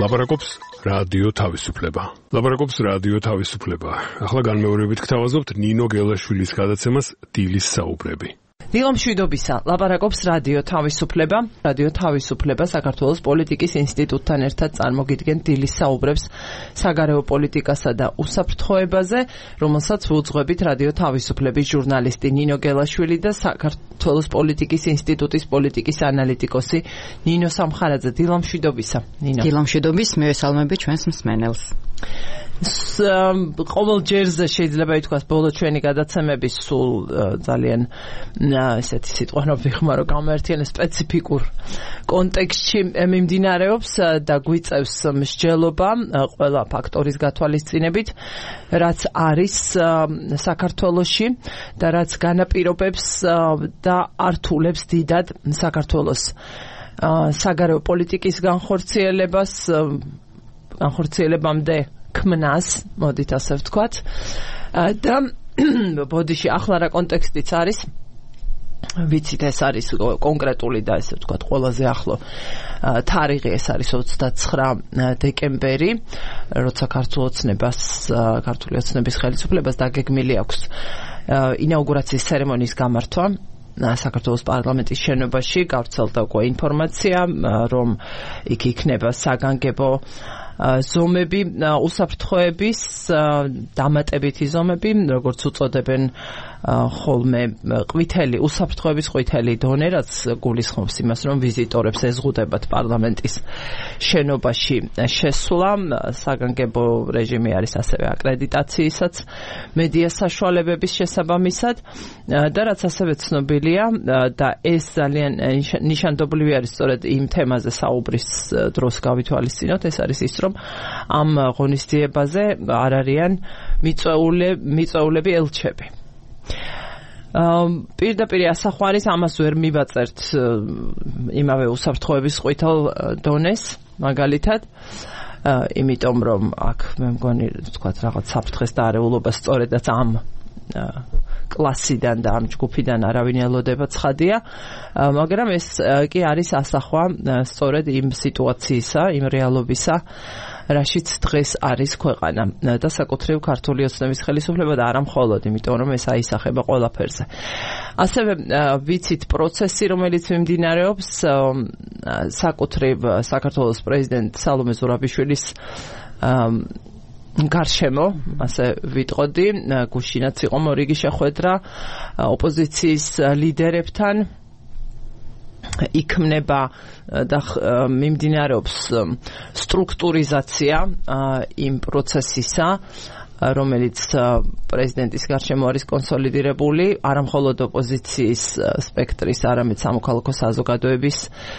ლაპარაკობს რადიო თავისუფლება. ლაპარაკობს რადიო თავისუფლება. ახლა განმეორებით გთავაზობთ ნინო გელაშვილის გადაცემას დილის საუბრები. დილომშვიდობისა, ლაპარაკობს რადიო თავისუფლება. რადიო თავისუფლება საქართველოს პოლიტიკის ინსტიტუტთან ერთად წარმოგიდგენ დილის საუბრებს საგარეო პოლიტიკასა და უსაფრთხოებაზე, რომელსაც ვუძღვებით რადიო თავისუფლების ჟურნალისტი ნინო გელაშვილი და საქართველოს პოლიტიკის ინსტიტუტის პოლიტიკის ანალიტიკოსი ნინო სამხარაძე. დილომშვიდობისა, ნინო. დილომშვიდობის, მივესალმები ჩვენს მსმენელს. ყოველ ჯერზე შეიძლება ითქვას ბოლო ჩვენი გადაცემების სულ ძალიან ესეთი სიტყვა რომ ვიხმარო გამართიანე სპეციფიკურ კონტექსტში მიმდინარეობს და გვიწევს მსჯელობა ყველა ფაქტორის გათვალისწინებით, რაც არის საქართველოში და რაც განაპირობებს და ართულებს დიდად საქართველოს საგარეო პოლიტიკის განხორციელებამდე ქმნას, მოდით ასე ვთქვათ. და ბოდიში ახლა რა კონტექსტიც არის, ვიცით ეს არის კონკრეტული და ესე ვთქვათ ყველაზე ახლო თარიღი, ეს არის 29 დეკემბერი, როცა ქართული ოცნების ხელისუფლებას დაგეგმილი აქვს ინაუგურაციის ცერემონიის გამართვა საქართველოს პარლამენტის შენობაში. გავრცელდა უკვე ინფორმაცია, რომ იქ იქნება საგანგებო ზომები, უსაფრთხოების დამატებითი ზომები, როგორც უწოდებენ ხოლმე უსაფრთხოების ყვითელი დონე, რაც გულისხმობს იმას, რომ ვიზიტორებს ეზღუდებათ პარლამენტის შენობაში შესვლა. საგანგებო რეჟიმი არის ასევე აკრედიტაციისაც მედია საშუალებების შესაბამისად და რაც ასევე ცნობილია და ეს ძალიან ნიშანდობლივი არის სწორედ იმ თემაზე საუბრის დროს გავითვალისწინოთ, ეს არის ის, რომ ამ ღონისძიებაზე არ არიან მიწვეულები ელჩები. პირდაპირ ასახვარის ამას ვერ მივაწერთ იმავე უსაფრთხოების ყვითელ დონეს მაგალითად, იმიტომ რომ აქ მე მგონი ვთქვათ რაღაც საფრთხეს და არეულობა სწორედაც ამ კლასიდან და ამ ჯგუფიდან არავინ ელოდება ცხადია, მაგრამ ეს კი არის ასახვა სწორედ იმ სიტუაციისა, იმ რეალობისა, რაშიც დღეს არის ქვეყანა და საკუთრივ ქართული ოცნების ხელისუფლება და არა მხოლოდ, იმიტომ რომ ეს აისახება ყველაფერზე. ასევე ვიცით პროცესი, რომელიც მიმდინარეობს საკუთრივ საქართველოს პრეზიდენტ სალომე ზურაბიშვილის გარშემო, ასე ვიტყოდი, გუშინაც იყო მორიგი შეხვედრა ოპოზიციის ლიდერებთან. იქმნება და მიმდინარეობს სტრუქტურიზაცია იმ პროცესისა, რომელიც პრეზიდენტის გარშემო არის კონსოლიდირებული, არა მხოლოდ ოპოზიციის სპექტრის, არამედ სამოქალაქო საზოგადოების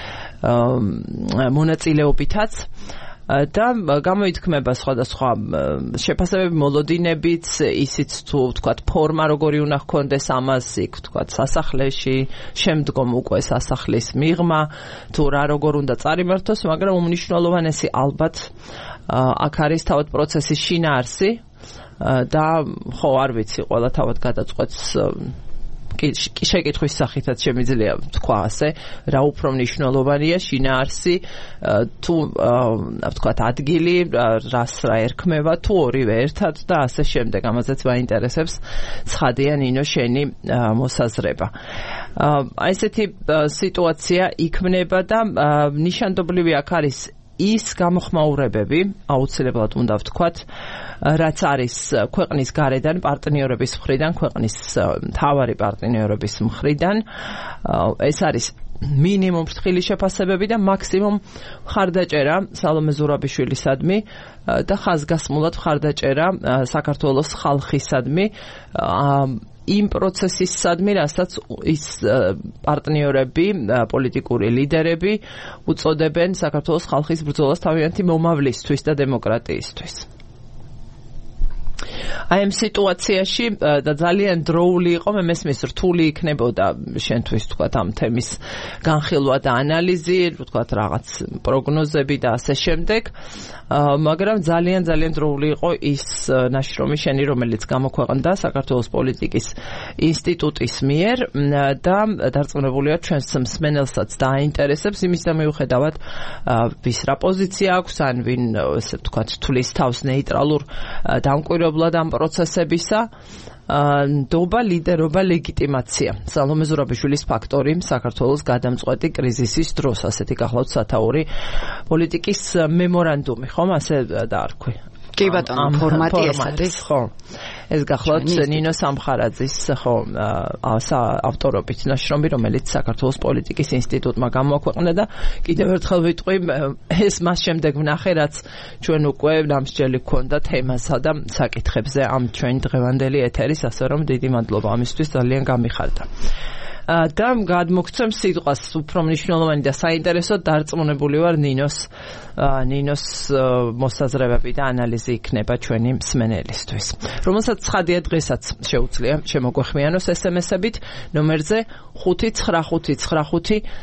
მონაწილეობითაც. და გამოითქმება სხვადასხვა შეფასებები, მოლოდინებიც, ისიც თუ ვთქვათ ფორმა როგორი უნდა ჰქონდეს ამას, იქ ვთქვათ სასახლეში, შემდგომ უკვე სასახლის მიღმა, თუ რა როგორ უნდა წარიმართოს, მაგრამ უმნიშვნელოვანესი ალბათ აქ არის თავად პროცესის შინაარსი და ხო არ ვიცი, ყველა თავად გადაწყვეტს შეკითხვის სახითაც შემიძლია თქვა ასე, რა უფრო მნიშვნელოვანია, შინაარსი თუ ვთქვათ ადგილი, რას რა ერქმევა, თუ ორივე ერთად და ასე შემდეგ. ამაზეც მაინტერესებს ცხადია ნინო შენი მოსაზრება. ესეთი სიტუაცია იქმნება და ნიშანდობლივი აქ არის ის გამოხმაურებები, აუცილებლად უნდა ვთქვათ, რაც არის ქვეყნის გარედან პარტნიორების მხრიდან, ქვეყნის მთავარი პარტნიორების მხრიდან. ეს არის მინიმუმ ფრთხილი შეფასებები და მაქსიმუმ მხარდაჭერა სალომე ზურაბიშვილისადმი და ხაზგასმულად მხარდაჭერა საქართველოს ხალხისადმი იმ პროცესისადმი, რასაც ის პარტნიორები, პოლიტიკური ლიდერები უწოდებენ საქართველოს ხალხის ბრძოლას თავიანთი მომავლისთვის და დემოკრატიისთვის. აი ამ სიტუაციაში და ძალიან დროული იყო, მე მესმის რთული იქნებოდა შენთვის თქვა ამ თემის განხილვა და ანალიზი, თქვა რაღაც პროგნოზები და ასე შემდეგ, მაგრამ ძალიან დროული იყო ის ნაშრომი შენი, რომელიც გამოქვეყნდა საქართველოს პოლიტიკის ინსტიტუტის მიერ და დარწმუნებულია ჩვენს მსმენელსაც დააინტერესებს იმის და მიუხედავად ვის რა პოზიცია აქვს, ან ვინ ესე ვთქვათ თulis თავს ნეიტრალურ დამკვირვებლად ამ პროცესებისა, ნდობა, ლიდერობა, ლეგიტიმაცია. სალომე ზურაბიშვილის ფაქტორი საქართველოს გადამწყვეტი კრიზისის დროს, ასეთი გახლავთ სათაური პოლიტიკის მემორანდუმი, ხომ ასე დაარქვი. კი ბატონო, ფორმატი ეს არის, ხო. ეს გახლავთ ნინო სამხარაძის, ხო, ავტორობით ნაშრომი, რომელიც საქართველოს პოლიტიკის ინსტიტუტმა გამოაქვეყნა და კიდევ ერთხელ ვიტყვი, ეს მას შემდეგ ვნახე, რაც ჩვენ უკვე ნამსჯელი გქონდა თემასა და საკითხებზე ამ ჩვენი დღევანდელი ეთერის, ასე რომ დიდი მადლობა ამისთვის, ძალიან გამიხარდა. და გადმოგცემ სიტყვას უფრო მნიშვნელოვანი და საინტერესო დარწმუნებული ვარ ნინოს მოსაზრებები და ანალიზი იქნება ჩვენი მსმენელისთვის, რომელსაც ცხადია დღესაც შეუძლია შემოგვეხმიანოს SMS-ებით ნომერზე 595595005-ზე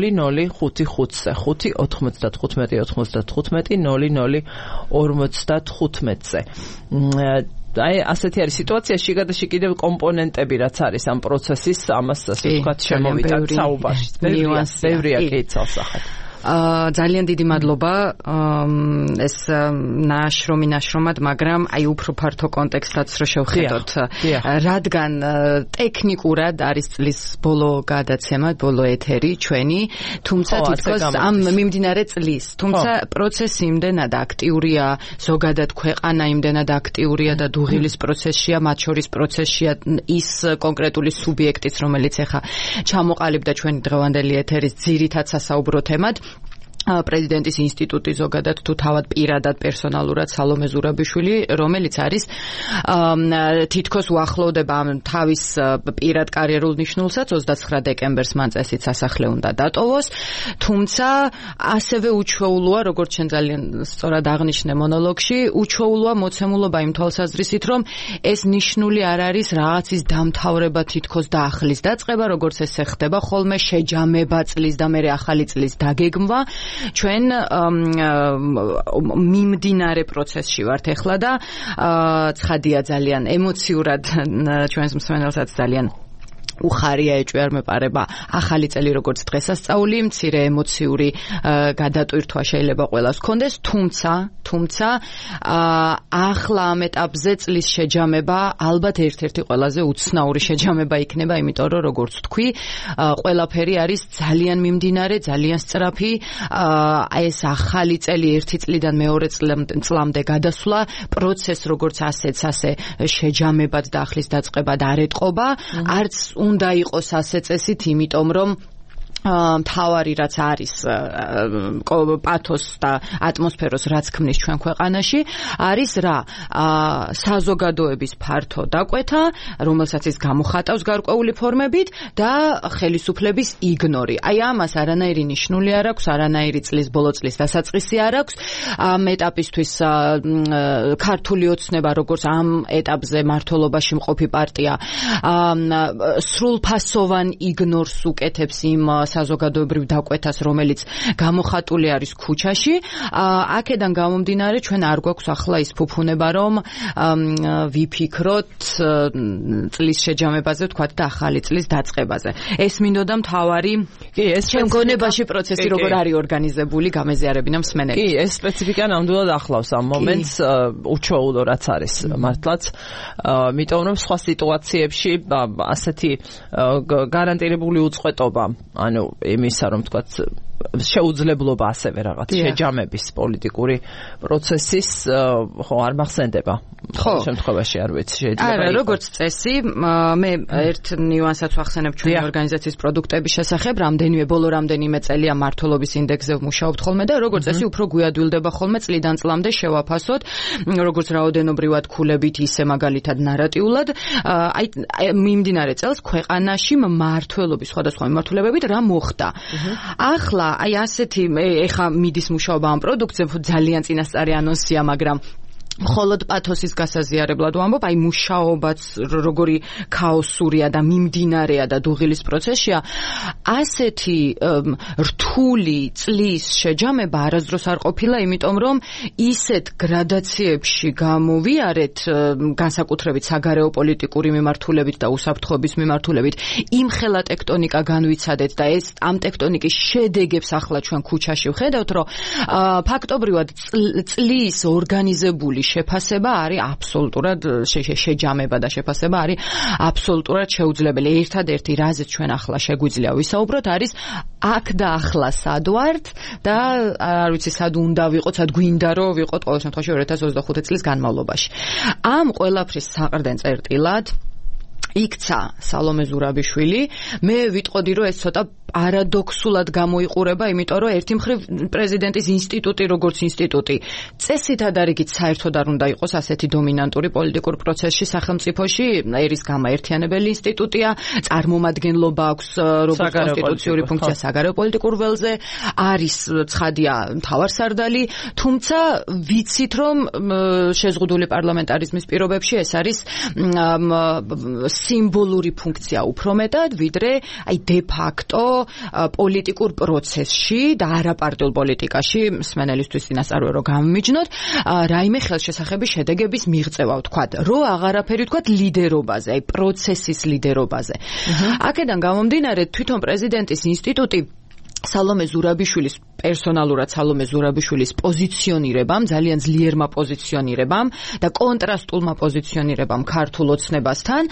595-99-95-00-55-ზე. აი ასეთი არის სიტუაცია, შიგადაში კიდევ კომპონენტები რაც არის ამ პროცესის, ამას ასე ვთქვათ შემოვიტანთ საუბარში. ბევრია კი ცალსახად. ძალიან დიდი მადლობა ეს ნაშრომად, მაგრამ აი უფრო ფართო კონტექსტად რო შევხედოთ, რადგან ტექნიკურად არის წლის ბოლო გადაცემა, ბოლო ეთერი ჩვენი, თუმცა თითქოს ამ მიმდინარე წლის, თუმცა პროცესი იმდენად აქტიურია, ზოგადად ქვეყანა იმდენად აქტიურია და დუღილის პროცესშია, მათ შორის პროცესშია ის კონკრეტული სუბიექტიც, რომელიც ახლა ჩამოყალიბდა ჩვენი დღევანდელი ეთერის ძირითად სასაუბრო თემად. პრეზიდენტის ინსტიტუტი ზოგადად თუ თავად პირადად პერსონალურად სალომე ზურაბიშვილი, რომელიც არის თითქოს უახლოვდება თავის პირად კარიერულ ნიშნულსაც 29 დეკემბერს მან წესით სასახლე უნდა დატოვოს, თუმცა ასევე უჩვეულოა, როგორც შენ ძალიან სწორად აღნიშნე მონოლოგში, უჩვეულოა მოცემულობა იმ თვალსაზრისით, რომ ეს ნიშნული არ არის რაღაცის დამთავრება თითქოს და ახლის დაწყება, როგორც ესე ხდება ხოლმე, შეჯამება წლის და მერე ახალი წლის დაგეგმვა. ჩვენ მიმდინარე პროცესში ვართ ახლა და ცხადია ძალიან ემოციურად ჩვენს მსმენელსაც ძალიან უხარია ეჭვიარ მეპარება ახალი წელი როგორც დღესასწაული, მცირე ემოციური გადატვირთვა შეიძლება ყველას ჰქონდეს, თუმცა ახლა ამ ეტაპზე წლის შეჯამება ალბათ ერთ-ერთი ყველაზე უცნაური შეჯამება იქნება, იმიტომ რომ როგორც თქვი, ყველაფერი არის ძალიან მიმდინარე, ძალიან სწრაფი, ეს ახალი წელი ერთი წლიდან მეორე წლამდე გადასვლა, პროცესს როგორც ასე შეჯამებად და ახლის დაწყებად არ ეტყობა, არც უნდა იყოს ასე წესით, იმიტომ რომ მთავარი რაც არის პათოს და ატმოსფეროს რაც ქმნის ჩვენ ქვეყანაში არის რა საზოგადოების ფართო დაკვეთა, რომელსაც ის გამოხატავს გარკვეული ფორმებით და ხელისუფლების იგნორი. აი ამას არანაირი ნიშნული არ აქვს, არანაირი წლის ბოლო წლის დასაწყისი არ აქვს. ამ ეტაპისთვის ქართული ოცნება როგორც ამ ეტაპზე მმართველობაში მყოფი პარტია სრულფასოვან იგნორს უკეთებს იმ საზოგადოებრივ დაკვეთას, რომელიც გამოხატული არის ქუჩაში. აქედან გამომდინარე ჩვენ არ გვაქვს ახლა ის ფუფუნება, რომ ვიფიქროთ წლის შეჯამებაზე, ვთქვათ და ახალი წლის დაწყებაზე. ეს მინდოდა მთავარი ჩემ გონებაში პროცესი როგორ არის ორგანიზებული, გამეზიარებინა მსმენელი. კი, ეს სპეციფიკა ნამდვილად ახლავს ამ მომენტს, უჩვეულო რაც არის მართლაც, იმიტომ რომ სხვა სიტუაციებში ასეთი გარანტირებული უწყვეტობა, ანუ იმისა, რომ თქვათ შეუძლებლობა ასევე რაღაც შეჯამების პოლიტიკური პროცესის ხო არ მახსენდება. ხო, შემთხვევაში არ ვიცი, შეიძლება. არა, როგორც წესი, მე ერთ ნიუანსად ვახსენებ ჩვენი ორგანიზაციის პროდუქტების შესახებ, რამდენიმე წელია მმართველობის ინდექსზე ვმუშაობთ ხოლმე და როგორც წესი, უფრო გვიადვილდება ხოლმე წლიდან წლამდე შევაფასოთ, როგორც რაოდენობრივად ქულებით, ისე მაგალითად ნარატიულად, აი მიმდინარე წელს ქვეყანაში მმართველობის სხვადასხვა მიმართულებებით რა მოხდა. ახლა აი ასეთი ეხა მიდის მუშაობა ამ პროდუქტზე, ძალიან წინასწარი ანონსია, მაგრამ მხოლოდ პათოსის გასაზიარებლად ვამბობ, აი მუშაობაც როგორი ქაოსურია და მიმდინარეა და დუღილის პროცესია, ასეთი რთული წლის შეჯამება არასდროს არ ყოფილა, იმიტომ რომ ისეთ გრადაციებში გამოვიარეთ, განსაკუთრებით საგარეო პოლიტიკური მიმართულებით და უსაფრთხოების მიმართულებით, იმხელა ტექტონიკა განვიცადეთ და ეს ამ ტექტონიკის შედეგებს ახლა ჩვენ ქუჩაში ვხედავთ, რომ ფაქტობრივად წლის ორგანიზებული შეფასება არის აბსოლუტურად შეჯამება და შეფასება არის აბსოლუტურად შეუძლებელი. ერთადერთი რაზეც ჩვენ ახლა შეგვიძლია ვისაუბროთ არის აქ და ახლა სად ვართ და არ ვიცი სად უნდა ვიყოთ, სად გვინდა რომ ვიყოთ ყოველ შემთხვევაში 2025 წლის განმავლობაში. ამ ყველაფრის საყრდენ წერტილად იქცა სალომე ზურაბიშვილი. მე ვიტყოდი რომ ეს ცოტა პარადოქსულად გამოიყურება, იმიტომ რომ ერთი მხრივ პრეზიდენტის ინსტიტუტი როგორც ინსტიტუტი წესით ადარიგით საერთოდ არ უნდა იყოს ასეთი დომინანტური პოლიტიკურ პროცესში სახელმწიფოში, ერის გამაერთიანებელი ინსტიტუტია, წარმომადგენლობა აქვს როგორც კონსტიტუციური ფუნქცია საგარეო პოლიტიკურ ველზე, არის ცხადია მთავარსარდალი, თუმცა ვიცით რომ შეზღუდული პარლამენტარიზმის პირობებში ეს არის სიმბოლური ფუნქცია უფრო მეტად, ვიდრე აი დე ფაქტო პოლიტიკურ პროცესში და არაპარტიულ პოლიტიკაში მსმენელისთვის წინასწარ რომ გამიმიჯნოთ, რაიმე ხელშესახების შედეგების მიღწევა ვთქვათ, რომ აღარაფერი ვთქვათ ლიდერობაზე, აი პროცესის ლიდერობაზე. აქედან გამომდინარე, თვითონ პრეზიდენტის ინსტიტუტი სალომე ზურაბიშვილის პერსონალურად სალომე ზურაბიშვილის პოზიციონირებამ, ძალიან ძლიერმა პოზიციონირებამ და კონტრასტულმა პოზიციონირებამ ქართულ ოცნებასთან,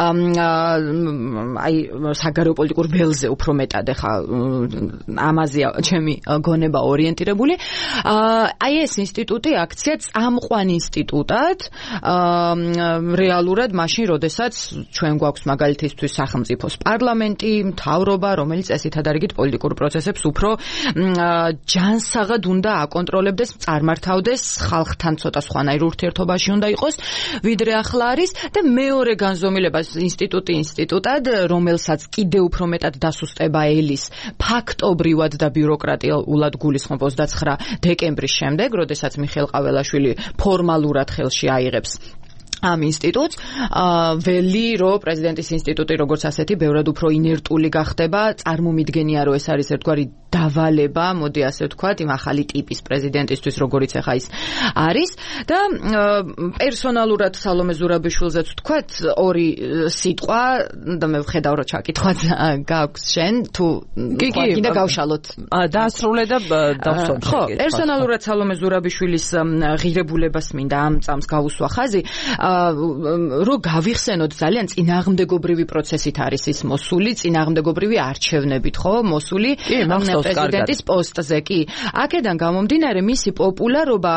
აი საგარეო პოლიტიკურ ველზე უფრო მეტად ხა ამაზეა ჩემი გონება ორიენტირებული. აი ეს ინსტიტუტი აქცია წამყვან ინსტიტუტად რეალურად მაშინ, როდესაც ჩვენ გვაქვს მაგალითისთვის სახელმწიფოს პარლამენტი, მთავრობა, რომელიც წესით ადარიგით პოლიტიკურ პროცესებს უფრო ჯანსაღად უნდა აკონტროლებდეს, წარმართავდეს, ხალხთან ცოტა სხვანაირ ურთიერთობაში უნდა იყოს, ვიდრე ახლა არის და მეორე განზომილება ინსტიტუტი ინსტიტუტად, რომელსაც კიდევ უფრო მეტად დასუსტება ელის ფაქტობრივად და ბიუროკრატიულად გულისხმობ 29 დეკემბრის შემდეგ, როდესაც მიხეილ ყაველაშვილი ფორმალურად ხელში აიღებს ამ ინსტიტუტს, ველი რომ პრეზიდენტის ინსტიტუტი როგორც ასეთი ბევრად უფრო ინერტული გახდება, წარმომიდგენია რომ ეს არის ერთგვარი დავალება, მოდი ასე ვთქვათ, იმ ახალი ტიპის პრეზიდენტისთვის, როგორიც ახლა ის არის და პერსონალურად სალომე ზურაბიშვილზეც ვთქვათ, ორი სიტყვა და მე ვხედავ რომ ჩაკითხვაც გაქვს შენ, თუ კიდე გავშალოთ. დაასრულე და დავსვამ შეგეთ. ხო, პერსონალურად სალომე ზურაბიშვილის ღირებულებას მინდა ამ წამს გავუსვა ხაზი, რომ გავიხსენოთ ძალიან წინააღმდეგობრივი პროცესით არის ის მოსული, წინააღმდეგობრივი არჩევნებით, ხო, მოსული პრეზიდენტის პოსტზე კი. აქედან გამომდინარე მისი პოპულარობა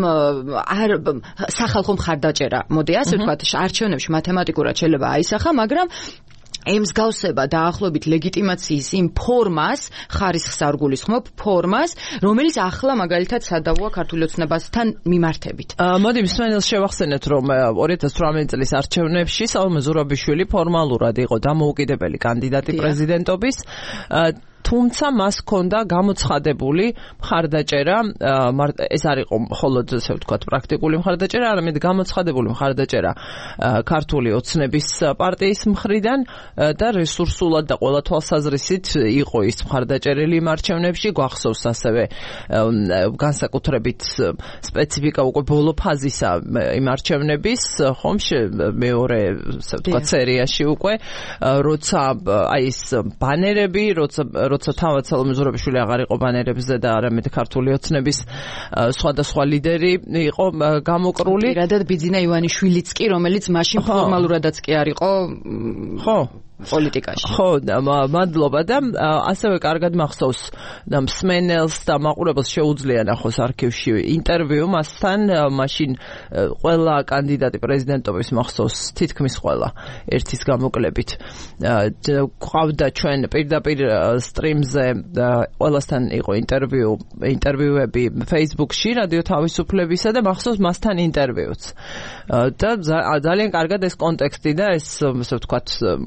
სახალხო მხარდაჭერა, მოდი ასე ვთქვათ, არჩევნებში მათემატიკურად შეიძლება აისახა, მაგრამ ემსგავსება დაახლოებით ლეგიტიმაციის იმ ფორმას, ხარისხს არ გულისხმობ, ფორმას, რომელიც ახლა მაგალითად სადავოა ქართული ოცნებასთან მიმართებით. მოდი მსმენელს შევახსენეთ, რომ 2018 წლის არჩევნებში სალომე ზურაბიშვილი ფორმალურად იყო დამოუკიდებელი კანდიდატი პრეზიდენტობის, თუმცა მას ჰქონდა გამოცხადებული მხარდაჭერა, ეს არ იყო მხოლოდ ასე ვთქვათ პრაქტიკული მხარდაჭერა, არამედ გამოცხადებული მხარდაჭერა ქართული ოცნების პარტიის მხრიდან და რესურსულად და ყველა თვალსაზრისით იყო ის მხარდაჭერილი იმ არჩევნებში. გვახსოვს ასევე განსაკუთრებით სპეციფიკა უკვე ბოლო ფაზისა იმ არჩევნების, ხომ მეორე ასე ვთქვათ სერიაში უკვე, როცა აი ეს ბანერები, როცა თავად სალომე ზურაბიშვილი აღარ იყო ბანერებზე და არამედ ქართული ოცნების სხვადასხვა ლიდერი იყო გამოკრული. პირადად ბიძინა ივანიშვილიც კი, რომელიც მაშინ ფორმალურადაც კი არ იყო პოლიტიკაში. ხო, მადლობა და ასევე კარგად მახსოვს და მსმენელს და მაყურებელს შეუძლია ნახოს არქივში ინტერვიუ მასთან, მაშინ ყველა კანდიდატი პრეზიდენტობის მახსოვს, თითქმის ყველა ერთის გამოკლებით. ყავდა ჩვენ პირდაპირ სტრიმზე ყველასთან იყო ინტერვიუები Facebook-ში რადიო თავისუფლებისა და მახსოვს მასთან ინტერვიუც. და ძალიან კარგად ეს კონტექსტი და ეს ასე ვთქვათ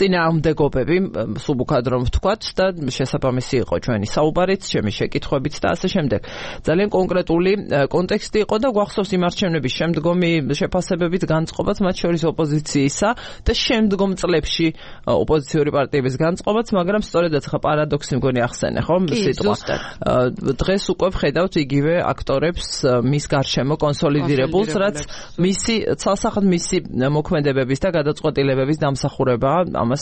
წინააღმდეგობები, სუბუქად რომ ვთქვათ და შესაბამისი იყო ჩვენი საუბარიც, ჩემი შეკითხვებიც და ასე შემდეგ. ძალიან კონკრეტული კონტექსტი იყო და გვახსოვს იმ არჩევნების შემდგომი შეფასებებით განწყობაც, მათ შორის ოპოზიციისა და შემდგომ წლებში ოპოზიციური პარტიების განწყობაც, მაგრამ სწორედაც ხა პარადოქსი მგონი ახსენე, ხო? სიტყვა. დღეს უკვე ვხედავთ იგივე აქტორებს მის გარშემო კონსოლიდირებულს, რაც მისი ცალსახად მისი მოქმედებების და გადაწყვეტილებების დამსახურებაა.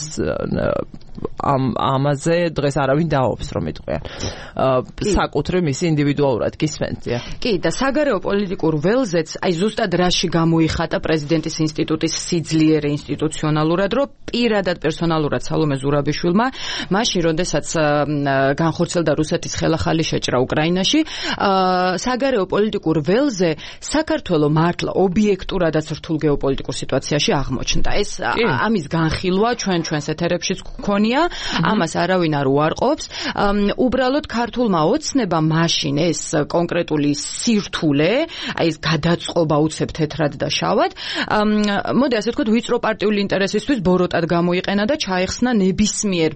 ამაზე დღეს არავინ დაობს, რომ იტყვიან. საკუთრივ მისი ინდივიდუალურად გისმენთ. კი, და საგარეო პოლიტიკურ ველზეც, აი ზუსტად რაში გამოიხატა პრეზიდენტის ინსტიტუტის სიძლიერე ინსტიტუციონალურად, რომ პირადად პერსონალურად სალომე ზურაბიშვილმა, მაშინ, როდესაც განხორციელდა რუსეთის ხელახალი შეჭრა უკრაინაში, საგარეო პოლიტიკურ ველზე საქართველო მართლა ობიექტურადაც რთულ გეოპოლიტიკურ სიტუაციაში აღმოჩნდა. ეს ამის განხილვა ჩვენს ეთერებშიც გქონია, ამას არავინ არ უარყოფს. უბრალოდ ქართულმა ოცნებამ მაშინ ეს კონკრეტული სირთულე, აი ეს გადაწყობა უცებ თეთრად და შავად, მოდი ასე ვთქვათ, ვიწრო პარტიული ინტერესისთვის ბოროტად გამოიყენა და ჩაეხსნა ნებისმიერ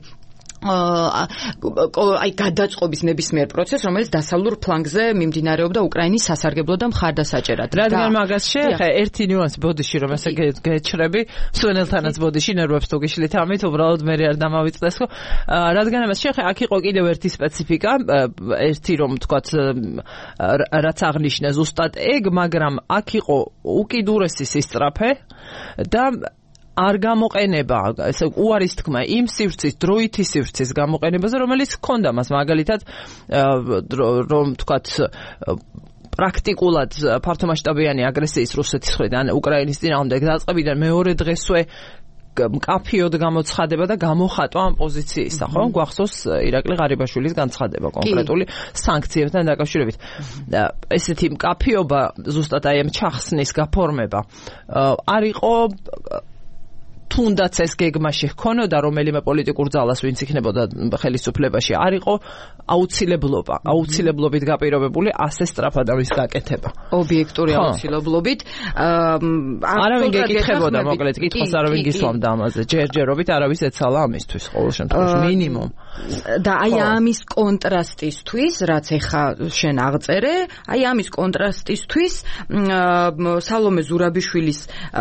აი გადაწყობის ნებისმიერ პროცესს, რომელიც დასავლურ ფლანგზე მიმდინარეობდა უკრაინის სასარგებლო და მხარდასაჭერად. რადგან მაგას შეეხება ერთი ნიუანსი ბოდიში, რომ ესე გეჩრები, მსვენელთანაც ბოდიში ნერვებს თუ გიშლით ამით, უბრალოდ მე არ დამავიწყდეს, ხო? რადგან ამას შეეხება, აქ იყო კიდევ ერთი სპეციფიკა, ერთი რომ ვთქვათ, რაც აღნიშნა ზუსტად ეგ, მაგრამ აქ იყო უკიდურესი სისწრაფე და არ გამოყენება, ესე უარის თქმა იმ სივრცის, დროითი სივრცის გამოყენებაზე, რომელიც ჰქონდა მას, მაგალითად, რომ ვთქვათ, პრაქტიკულად ფართომასშტაბიანი აგრესიის რუსეთის მხრიდან უკრაინის წინააღმდეგ დაწყებიდან მეორე დღესვე მკაფიოდ გამოცხადება და გამოხატვა ამ პოზიციისა, ხო? გვახსოვს ირაკლი ღარიბაშვილის განცხადება კონკრეტული სანქციებთან დაკავშირებით. ესეთი მკაფიობა, ზუსტად აი ამ ჩახსნის გაფორმება არ იყო თუნდაც ეს გეგმაში ჰქონოდა რომელიმე პოლიტიკურ ძალას, ვინც იქნებოდა ხელისუფლებაში, არ იყო აუცილებლობით გაპირობებული ასე სწრაფად ამის გაკეთება. ობიექტური აუცილებლობით. არავინ გეკითხებოდა, მოკლედ, კითხვას არავინ გისვამდა ამაზე. ჯერჯერობით არავის ეცალა ამისთვის, ყოველ შემთხვევაში, მინიმუმ. და აი ამის კონტრასტისთვის, რაც ეხა შენ აღწერე, აი ამის კონტრასტისთვის სალომე ზურაბიშვილის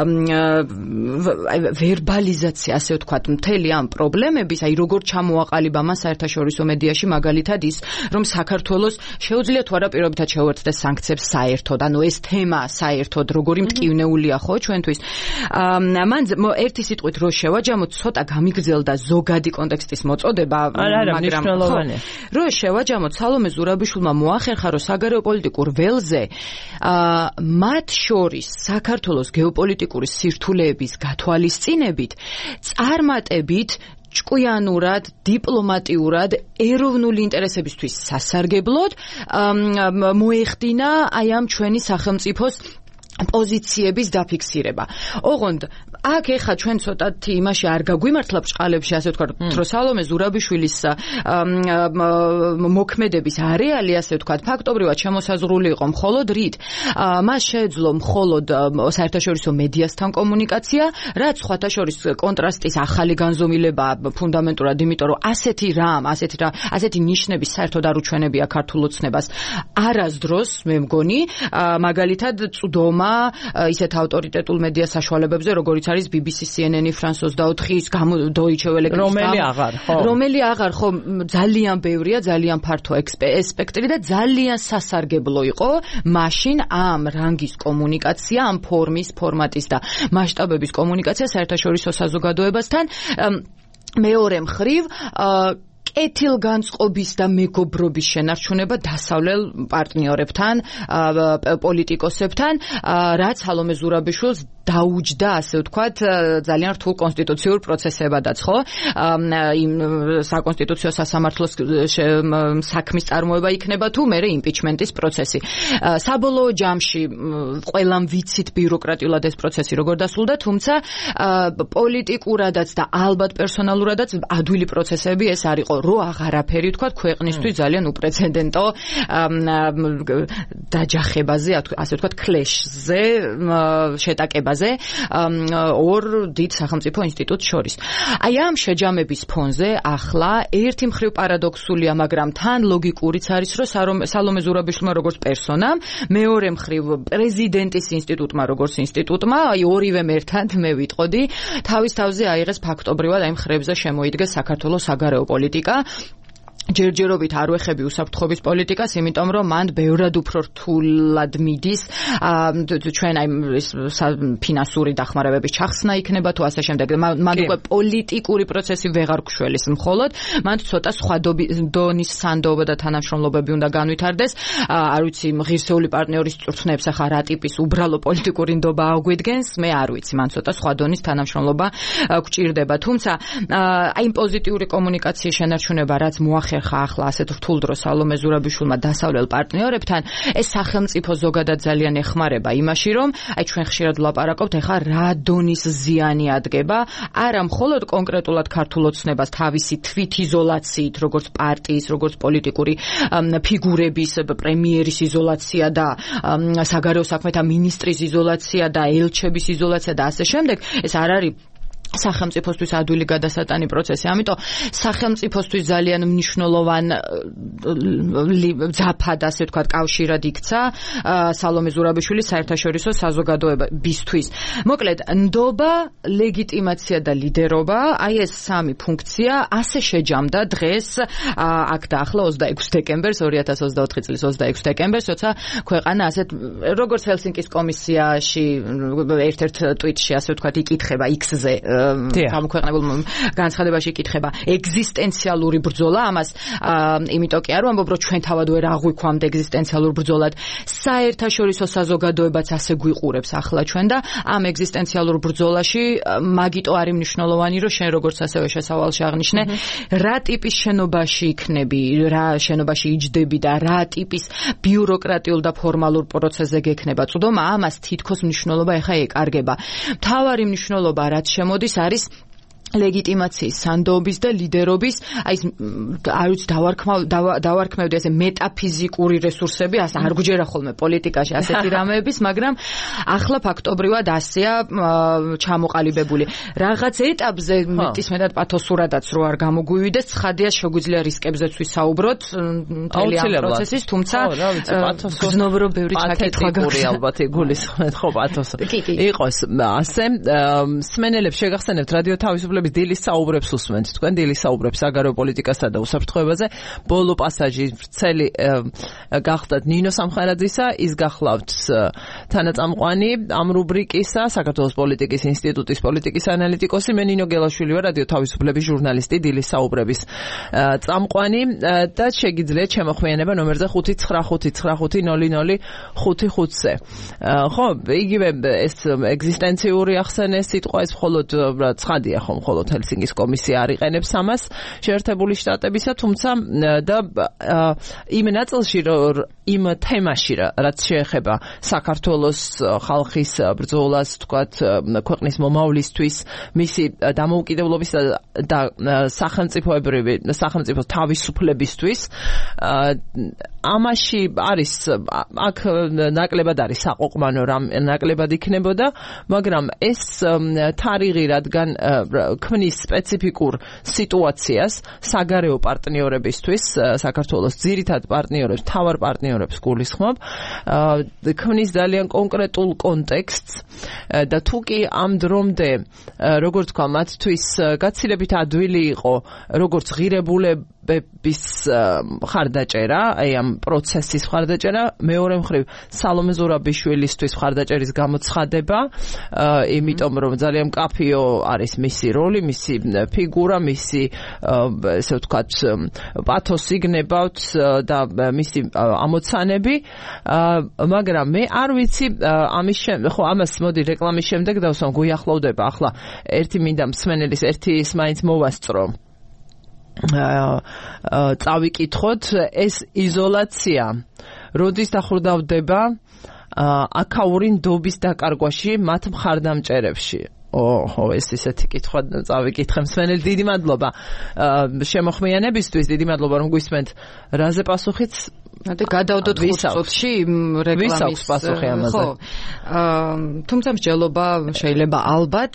ვერბალიზაცია, ასე ვთქვათ, მთელი ამ პრობლემების, აი როგორ ჩამოაყალიბა მას საერთაშორისო მედიაში, მაგალითად ის, რომ საქართველოს შეუძლია თუ არა პირობითად შეუერთდეს სანქციებს საერთოდ, ანუ ეს თემა საერთოდ როგორი მტკივნეულია ხო ჩვენთვის. მან ერთი სიტყვით რო შევაჯამოთ, ცოტა გამიგრძელდა ზოგადი კონტექსტის მოწოდება, მაგრამ რო შევაჯამოთ, სალომე ზურაბიშვილმა მოახერხა, რომ საგარეო პოლიტიკურ ველზე მათ შორის საქართველოს გეოპოლიტიკური სირთულეების გათვალისწინებით, წარმატებით ჭკვიანურად, დიპლომატიურად, ეროვნული ინტერესებისთვის სასარგებლოდ მოეხდინა აი ამ ჩვენი სახელმწიფოს პოზიციების დაფიქსირება. ოღონდ აქ ეხა ჩვენ ცოტათი იმაში არ გაგვიმართლა ბრჭყალებში, ასე ვთქვათ, რომ სალომე ზურაბიშვილის მოქმედების არეალი, ასე ვთქვათ, ფაქტობრივად შემოსაზღვრული იყო მხოლოდ რით. მას შეეძლო მხოლოდ საერთაშორისო მედიასთან კომუნიკაცია, რაც სხვათა შორის კონტრასტის ახალი განზომილება ფუნდამენტურად, იმიტომ რომ ასეთი ნიშნების საერთოდ არ უჩვენებია ქართულ ოცნებას არასდროს, მე მგონი, მაგალითად წვდომა ისეთ ავტორიტეტულ მედია საშუალებებზე, როგორიც არის BBC, CNN, France 24-ის, Deutsche Welle, რომელი აღარ, ხო, ძალიან ბევრია, ძალიან ფართო სპექტრი და ძალიან სასარგებლო იყო მაშინ ამ რანგის კომუნიკაცია, ამ ფორმატის და მასშტაბების კომუნიკაცია საერთაშორისო საზოგადოებასთან. მეორე მხრივ კეთილგანწყობის და მეგობრობის შენარჩუნება დასავლელ პარტნიორებთან, პოლიტიკოსებთან, რაც სალომე ზურაბიშვილს დაუჯდა, ასე ვთქვათ, ძალიან რთულ კონსტიტუციურ პროცესებადაც, ხო? იმ საკონსტიტუციო სასამართლოს საქმის წარმოება იქნება თუ მერე იმპიჩმენტის პროცესი. საბოლოო ჯამში ყველამ ვიცით ბიუროკრატიულად ეს პროცესი როგორ დასრულდა, თუმცა პოლიტიკურადაც და ალბათ პერსონალურადაც ადვილი პროცესები ეს არ იყო, რო აღარაფერი ვთქვათ ქვეყნისთვის ძალიან უპრეცედენტო დაჯახებაზე, ასე ვთქვათ, კლეშზე, შეტაკებაზე დონეზე ორ დიდ სახელმწიფო ინსტიტუტს შორის. აი ამ შეჯამების ფონზე ახლა ერთი მხრივ პარადოქსულია, მაგრამ თან ლოგიკურიც არის, რომ სალომე ზურაბიშვილმა როგორც პერსონამ, მეორე მხრივ პრეზიდენტის ინსტიტუტმა როგორც ინსტიტუტმა, აი ორივე ერთად მე ვიტყოდი, თავის თავზე აიღეს ფაქტობრივად აი მხრებზე შემოიდგეს საქართველოს საგარეო პოლიტიკა. ჯერჯერობით არ ვეხები უსაფრთხოების პოლიტიკას, იმიტომ რომ მან ბევრად უფრო რთულად მიდის ჩვენ აი ფინანსური დახმარებების ჩახსნა იქნება თუ ასე შემდეგ. მან უკვე პოლიტიკური პროცესი ვეღარ გშველის მხოლოდ, მან ცოტა სხვა დონის სანდოობა და თანამშრომლობები უნდა განვითარდეს. არ ვიცი, ღირსეული პარტნიორის წვრთნებს ახლა რა ტიპის უბრალო პოლიტიკური ნდობა აგვიდგენს, მე არ ვიცი, მან ცოტა სხვა დონის თანამშრომლობა გვჭირდება. თუმცა აი პოზიტიური კომუნიკაციის შენარჩუნება, რაც მოახერხა ახლა ასეთ რთულ დროს სალომე ზურაბიშვილმა დასავლელ პარტნიორებთან, ეს სახელმწიფო ზოგადად ძალიან ეხმარება იმაში, რომ აი ჩვენ ხშირად ვლაპარაკობთ ახლა რა დონის ზიანი ადგება, არა მხოლოდ კონკრეტულად ქართულ ოცნებას თავისი თვითიზოლაციით, როგორც პარტიის, როგორც პოლიტიკური ფიგურების, პრემიერის იზოლაცია და საგარეო საქმეთა მინისტრის იზოლაცია და ელჩების იზოლაცია და ასე შემდეგ, ეს არ არის სახელმწიფოსთვის ადვილი გადასატანი პროცესი. ამიტომ სახელმწიფოსთვის ძალიან მნიშვნელოვან ძაფად, ასე ვთქვათ, კავშირად იქცა სალომე ზურაბიშვილის საერთაშორისო საზოგადოებისთვის. მოკლედ, ნდობა, ლეგიტიმაცია და ლიდერობა, აი ეს სამი ფუნქცია ასე შეჯამდა დღეს, აქ და ახლა 26 დეკემბერს, 2024 წლის 26 დეკემბერს, როცა ქვეყანა ასეთ როგორც ჰელსინკის კომისიაში ერთ-ერთ ტვიტში, ასე ვთქვათ, იკითხება X-ზე გამოქვეყნებულ განცხადებაში იკითხება ეგზისტენციალური ბრძოლა, ამას იმიტომ კი არ ვამბობ, რომ ჩვენ თავად ვერ აღვიქვამთ ეგზისტენციალურ ბრძოლად, საერთაშორისო საზოგადოებაც ასე გვიყურებს ახლა ჩვენ და ამ ეგზისტენციალურ ბრძოლაში მაგიტო არის მნიშვნელოვანი, რომ შენ როგორც ასევე შესავალში აღნიშნე, რა ტიპის შენობაში იქნები, რა შენობაში იჯდები და რა ტიპის ბიუროკრატიულ და ფორმალურ პროცესზე გექნება წვდომა, ამას თითქოს მნიშვნელობა ახლა ეკარგება. მთავარი მნიშვნელობა რაც შემოდის არის ლეგიტიმაციის, სანდოობის და ლიდერობის, აი არ ვიცი დავარქმევდი ასე მეტაფიზიკური რესურსები, ასე არ გვჯერა ხოლმე პოლიტიკაში ასეთი რამეების, მაგრამ ახლა ფაქტობრივად ასეა ჩამოყალიბებული. რაღაც ეტაპზე მეტისმეტად პათოსურადაც რო არ გამოგვივიდეს, ცხადია შეგვიძლია რისკებზეც ვისაუბროთ მთელი ამ პროცესის, თუმცა გრძნობ რომ ბევრი ჩაკითხვა გაქვს. ალბათ იგულისხმეთ ხო პათოსი. იყოს ასე სმენელებს შეგახსენებთ რადიო თავისუფლების დილის საუბრებს უსმენთ. თქვენ დილის საუბრებს საგარეო პოლიტიკასა და უსაფრთხოებაზე. ბოლო პასაჟი ვრცელი გახდათ ნინო სამხარაძისა, ის გახლავთ თანაწამყვანი ამ რუბრიკისა, საქართველოს პოლიტიკის ინსტიტუტის პოლიტიკის ანალიტიკოსი, მე ნინო გელაშვილი ვარ, რადიო თავისუფლების ჟურნალისტი, დილის საუბრების წამყვანი და შეგიძლიათ შემოხვიანება ნომერზე 595500555-ზე. ხო, იგივე ეს ეგზისტენციური ახსენეს სიტყვა, ეს მხოლოდ ცხადია ხომ, მხოლოდ ჰელსინკის კომისია არ იყენებს ამას შეერთებული შტატებისა, თუმცა და იმ ნაწილში, იმ თემაში, რაც შეეხება საქართველოს ხალხის ბრძოლას, თქვათ, ქვეყნის მომავლისთვის, მისი დამოუკიდებლობის და სახელმწიფოს თავისუფლებისთვის, ამაში არის აქ ნაკლებად არის საყოყმანო რამ ნაკლებად იქნებოდა, მაგრამ ეს თარიღი რადგან ქმნის სპეციფიკურ სიტუაციას საგარეო პარტნიორებისთვის, საქართველოს ძირითად პარტნიორებს, მთავარ პარტნიორებს გულისხმობ, ქმნის ძალიან კონკრეტულ კონტექსტს და თუ კი ამ დრომდე, როგორც თქვა, მათთვის გაცილებით ადვილი იყო, როგორც ღირებულებების მხარდაჭერა, აი ამ პროცესის მხარდაჭერა, მეორე მხრივ სალომე ზურაბიშვილისთვის მხარდაჭერის გამოცხადება, იმიტომ რომ ძალიან მკაფიო არის მისი როლი, მისი ფიგურა, მისი ესე ვთქვათ პათოსი გნებავთ და მისი ამოცანები, მაგრამ მე არ ვიცი ამის ხო ამას მოდი რეკლამის შემდეგ დავსვამ, გუიახლოვდება ახლა ერთი მინდა მსმენელის ერთი ის მაინც მოვასწრო. წავიკითხოთ ეს იზოლაცია როდის დახურდავდება აქაური ნდობის დაკარგვაში მათ მხარდამჭერებში. ეს ისეთი კითხვა წავიკითხე მსმენელი, დიდი მადლობა შემოხმიანებისთვის, დიდი მადლობა რომ გვისმენთ. რაზე პასუხიც? გადავდოთ 5 წუთში რეკლამის პასუხი ამაზე. ხო. თუმცა მსჯელობა შეიძლება ალბათ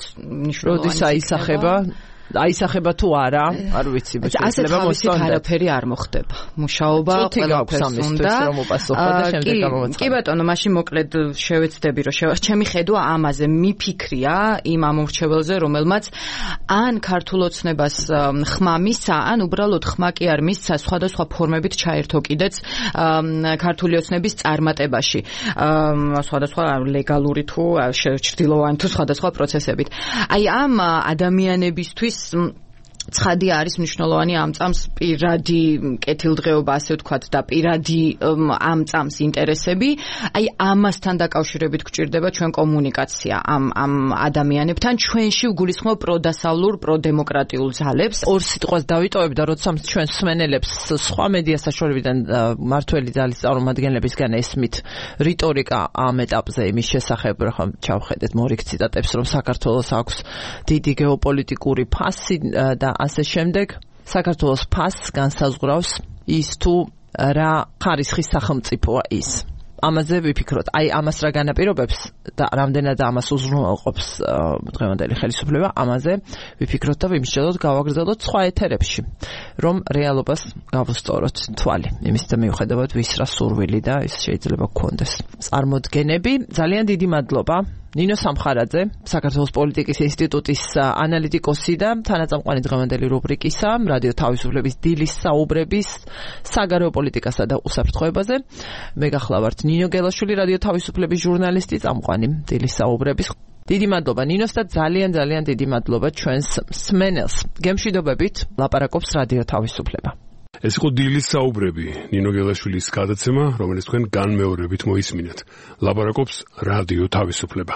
ნიშნულოვანი აისახება თუ არა, არ ვიცი, შეიძლება მოსწონდეს. არაფერი არ მოხდება. მუშაობა ყველაფერს უნდა რომ უპასუხო და შემდეგ გამოვაცხადო. კი ბატონო, მაშინ მოკლედ შევეცდები რომ ჩემი ხედვა ამაზე მიფიქრია იმ ამორჩეველზე, რომელმაც ან ქართულ ოცნებას ხმა მისცა, ან უბრალოდ ხმა კი არ მისცა სხვადასხვა ფორმებით ჩაერთო კიდეც ქართული ოცნების წარმატებაში. სხვადასხვა ლეგალური თუ ჩრდილოვანი თუ სხვადასხვა პროცესებით. აი ამ ადამიანებისთვის ცხადია არის მნიშვნელოვანი ამ წამს პირადი კეთილდღეობა, ასე ვთქვათ, და პირადი ამ წამს ინტერესები. აი ამასთან დაკავშირებით გვჭირდება ჩვენ კომუნიკაცია ამ ადამიანებთან. ჩვენში ვგულისხმობ პროდასავლურ, პროდემოკრატიულ ძალებს. ორ სიტყვას დავიტოვებ და როცა ჩვენ მსმენელებს სხვა მედია საშუალებიდან მართველი ძალის წარმომადგენლებისგან ესმით რიტორიკა ამ ეტაპზე იმის შესახებ, რომ ჩავხედეთ მორიგ ციტატებს, რომ საქართველოს აქვს დიდი გეოპოლიტიკური ფასი და ასე შემდეგ, საქართველოს ფასს განსაზღვრავს ის თუ რა ხარისხის სახელმწიფოა ის. ამაზე ვიფიქროთ. აი ამას რა განაპირობებს და რამდენად ამას უზრუნველყოფს დღევანდელი ხელისუფლება, ამაზე ვიფიქროთ და ვიმსჯელოთ, გავაგრძელოთ სხვა ეთერებში, რომ რეალობას გავუსწოროთ თვალი. იმის მიუხედავად ვის რა სურვილი და ის შეიძლება გქონდეს. წარმოდგენები, ძალიან დიდი მადლობა ნინო სამხარაძე, საქართველოს პოლიტიკის ინსტიტუტის ანალიტიკოსი და თანაწამყვანი დღევანდელი რუბრიკისა, რადიო თავისუფლების დილის საუბრების საგარეო პოლიტიკასა და უსაფრთხოებაზე. მე გახლავართ ნინო გელაშვილი, რადიო თავისუფლების ჟურნალისტი, წამყვანი დილის საუბრების. დიდი მადლობა ნინოს და ძალიან დიდი მადლობა ჩვენს მსმენელს. გემშვიდობებით, ლაპარაკობს რადიო თავისუფლება. ეს იყო დილის საუბრები, ნინო გელაშვილის გადაცემა, რომელიც თქვენ განმეორებით მოისმინეთ. ლაპარაკობს რადიო თავისუფლება.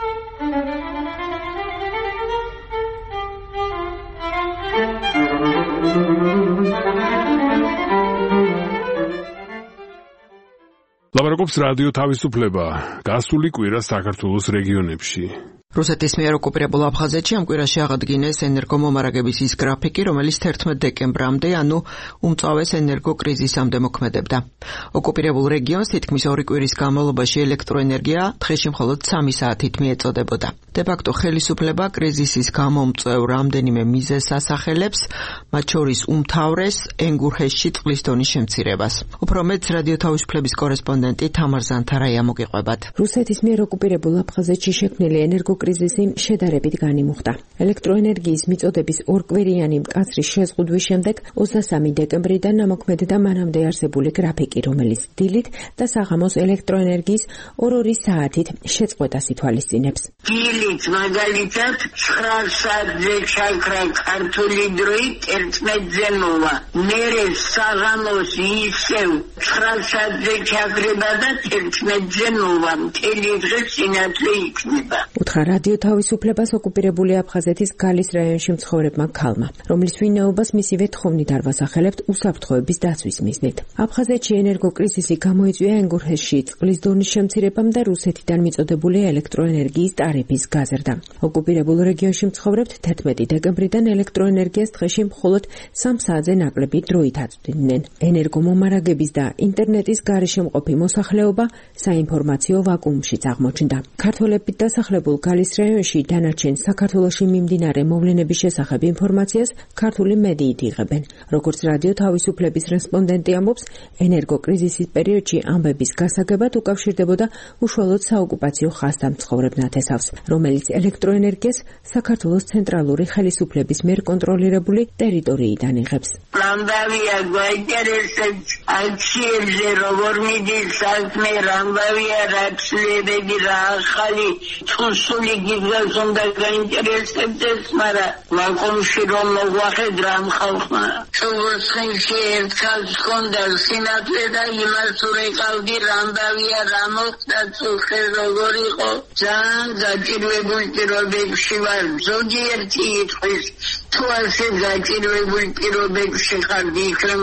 ლაპარაკობს რადიო თავისუფლება. გასული კვირა საქართველოს რეგიონებში. რუსეთის მიერ ოკუპირებულ აფხაზეთში ამ კვირაში აღადგინეს ენერგომომარაგების ის გრაფიკი, რომელიც 11 დეკემბრამდე, ანუ უმწვავეს ენერგოკრიზისამდე მოქმედებდა. ოკუპირებულ რეგიონს თითქმის 2 კვირის განმავლობაში ელექტროენერგია დღეში მხოლოდ 3 საათით მიეწოდებოდა. დე-ფაქტო ხელისუფლება კრიზისის გამო მწვევ რამდენიმე მიზეზს ასახელებს, მათ შორის უმთავრეს ენგურჰეშში წყლის დონის შემცირებას. უფრო მეტს რადიო თავისუფლების კორესპონდენტი თამარ ზანთარაია მოგიყვებათ. რუსეთის მიერ ოკუპირებულ აფხაზეთში შექმნილი ენერგოკრიზისი შედარებით განიმუხტა. ელექტროენერგიის მიწოდების ორკვირიანი მკაცრი შეზღუდვის შემდეგ 23 დეკემბრიდან ამოქმედდა მანამდე არსებული გრაფიკი, რომელიც დილით და საღამოს ელექტროენერგიის 2 საათით შეწყვეტას ითვალისწინებს. დილით მაგალითად 9 საათზე ჩაქრა ქართული დროით 11-ზე მოვა. მერე საღამოს ისევ 9 საათზე ჩაქრება და 11-ზე მოვა. მთელი დღე სინათლე იქნება. უთხრა რადიო თავისუფლებას ოკუპირებული აფხაზეთის გალის რაიონში მცხოვრებმა ქალმა, რომლის ვინაობას მისივე თხოვნით არ ვასახელებთ უსაფრთხოების დაცვის მიზნით. აფხაზეთში ენერგოკრიზისი გამოიწვია ენგურჰეშში წყლის დონის შემცირებამ და რუსეთიდან მიწოდებული ელექტროენერგიის ტარიფის გაზრდამ. ოკუპირებულ რეგიონში მცხოვრებთ 11 დეკემბრიდან ელექტროენერგიას დღეში მხოლოდ 3 საათზე ნაკლები დროით აწვდიდნენ. ენერგომომარაგების და ინტერნეტის გარეშე მყოფი მოსახლეობა საინფორმაციო ვაკუუმშიც აღმოჩნდა. ქართველებით დასახლებულ გალის რაიონში დანარჩენ საქართველოში მიმდინარე მოვლენების შესახებ ინფორმაციას ქართული მედიით იღებენ. როგორც რადიო თავისუფლების რესპონდენტი ამბობს, ენერგოკრიზისის პერიოდში ამბების გასაგებად უკავშირდებოდა უშუალოდ საოკუპაციო ხაზთან მცხოვრებ ნათესავს, რომელიც ელექტროენერგიას საქართველოს ცენტრალური ხელისუფლების მიერ კონტროლირებული ტერიტორიიდან იღებს. რამბავია გვაინტერესებს აქციებზე როგორ მიდის საქმე, რამბავია რა ცვლილებები, რა ახალი თუსული გიგას უნდა გაინტერესებდეს, მაგრამ ვაკუუმში რომ მოგვახედ რამ ხალხმა. ჩუგოსხინში ერთხელ ჰქონდა სინათლე და იმას ურეკავდი რამბავია რა მოხდა, წუხე როგორ იყო. ძალიან გაჭირვებულ პირობებში ვარ. ზოგიერთი იტყვის თუ ასე გაჭირვებულ პირობებში ხარ, იქნებ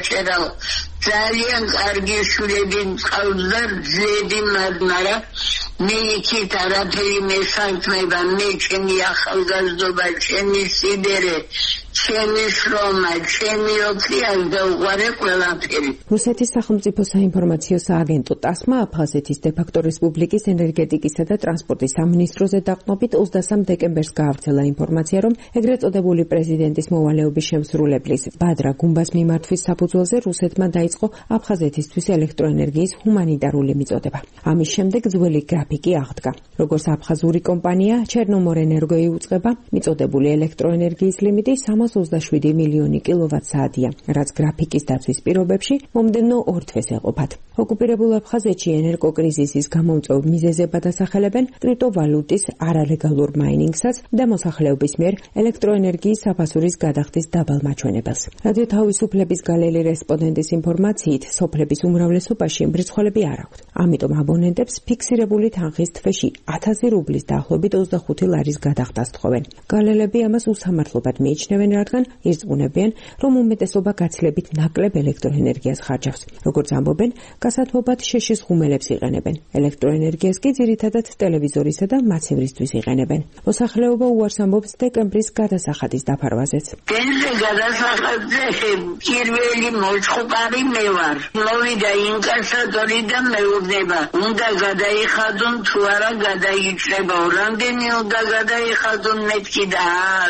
გაგაჩერაო. ძალიან კარგი შვილები მწყავს და ძედი, მაგრამ მე იქით არაფერი მესანქნება, მე ჩემი ახალგაზრდობა, ჩემი სიდერე, ჩემი შრომა, ჩემი ოქრიას და უყარე ყველაფერი. რუსეთის სახელმწიფო საინფორმაციო სააგენტო ტასმა აფხაზეთის დე-ფაქტო რესპუბლიკის ენერგეტიკისა და ტრანსპორტის სამინისტროზე დაყრდნობით 23 დეკემბერს გაავრცელა ინფორმაცია, რომ ეგრეთ წოდებული პრეზიდენტის მოვალეობის შემსრულებლის ბადრა გუმბას მიმართვის საფუძველზე რუსეთმა დაიწყო აფხაზეთისთვის ელექტროენერგიის ჰუმანიტარული მიწოდება. ამის შემდეგ ძველი გრაფიკი აღდგა. როგორც აფხაზური კომპანია ჩერნომორენერგო იუწყება, მიწოდებული ელექტროენერგიის ლიმიტი 327 მილიონი კილოვატ-საათია, რაც გრაფიკის დაცვის პირობებში მომდევნო 2 თვეს ეყოფათ. ოკუპირებულ აფხაზეთში ენერგოკრიზისის გამომწვევ მიზეზებად ასახელებენ კრიპტოვალუტის არალეგალურ მაინინგსაც და მოსახლეობის მიერ ელექტროენერგიის საფასურის გადახდის დაბალ მაჩვენებელს. რადიო თავისუფლების გალელი რესპონდენტის ინფორმაციით, სოფლების უმრავლესობაში მრეცხველები არ აქვთ. ამიტომ აბონენტებს ფიქსირებული თანხის თვეში 1000 რუბლის დაახლოებით 25 ლარის გადახდას თხოვენ. გალელები ამას უსამართლობად მიიჩნევენ, რადგან ირწმუნებიან, რომ უმეტესობა გაცილებით ნაკლებ ელექტროენერგიას ხარჯავს. როგორც ამბობენ, გასათბობად შეშის ღუმელებს იყენებენ. ელექტროენერგიას კი ძირითადად ტელევიზორისა და მაცევრისთვის იყენებენ. მოსახლეობა უარს ამბობს დეკემბრის გადასახადის დაფარვაზეც. Tense გადასახადზე პირველი მოწყობარი მე ვარ. მოვიდა ინკასატორი და მეუბნება. უნდა გადაიხადონ თუ არა გადაიჭრება. რამდენი უნდა გადაიხადონ მეთქი და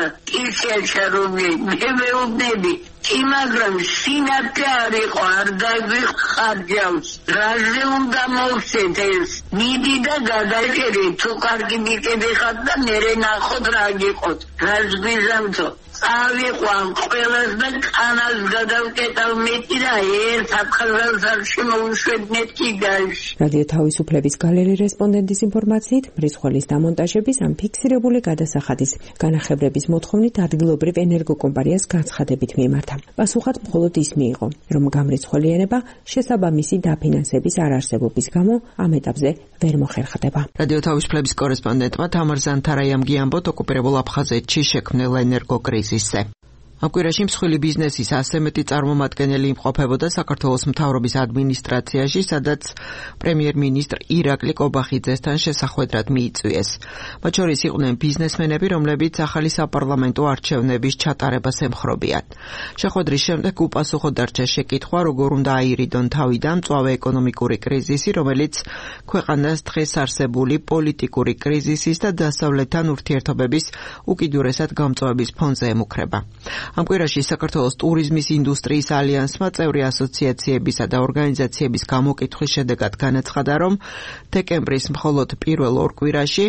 ისე რუბლი. მე მეუბნები. კი მაგრამ სინათლე არ იყო, არ დაგვიხარჯავს. რაზე უნდა მოვცეთ ეს? მიდი და გადაჭერე, თუ კარგი მიყები ხარ და მერე ნახოთ რა გიყოთ. რას გვიზამთო? წავიყვან ყველას და კანას გადავკეტავ მეტი და ერთ აფხაზელს არ შემოუშვებ მეთქი გაიში. რადიო თავისუფლების გალერი რესპონდენტის ინფორმაციით, მრეცხველის დამონტაჟების ამ ფიქსირებული გადასახადის განახევრების მოთხოვნით ადგილობრივ ენერგოკომპანიას განცხადებით მიემართა. პასუხად მხოლოდ ის მიიღო, რომ გამრეცხველიანება შესაბამისი დაფინანსების არარსებობის გამო ამ ეტაპზე ვერ მოხერხდება. რადიო თავისუფლების კორესპონდენტმა თამარ ზანთარაიამ გიამბოთ ოკუპირებულ აფხაზეთში შექმნილ ენერგოკრიზისზე. ამ კვირაში მსხვილი ბიზნესის ასე მეტი წარმომადგენელი იმყოფებოდა საქართველოს მთავრობის ადმინისტრაციაში, სადაც პრემიერ-მინისტრ ირაკლი კობახიძესთან შესახვედრად მიიწვიეს. მათ შორის იყვნენ ბიზნესმენები, რომლებიც ახალი საპარლამენტო არჩევნების ჩატარებას ემხრობიან. შეხვედრის შემდეგ უპასუხო დარჩა შეკითხვა, როგორ უნდა აირიდონ თავიდან მწვავე ეკონომიკური კრიზისი, რომელიც ქვეყანას დღეს არსებული პოლიტიკური კრიზისის და დასავლეთთან ურთიერთობების უკიდურესად გამწვავების ფონზე ემუქრება. ამ კვირაში საქართველოს ტურიზმის ინდუსტრიის ალიანსმა წევრი ასოციაციებისა და ორგანიზაციების გამოკითხვის შედეგად განაცხადა, რომ დეკემბრის მხოლოდ პირველ 2 კვირაში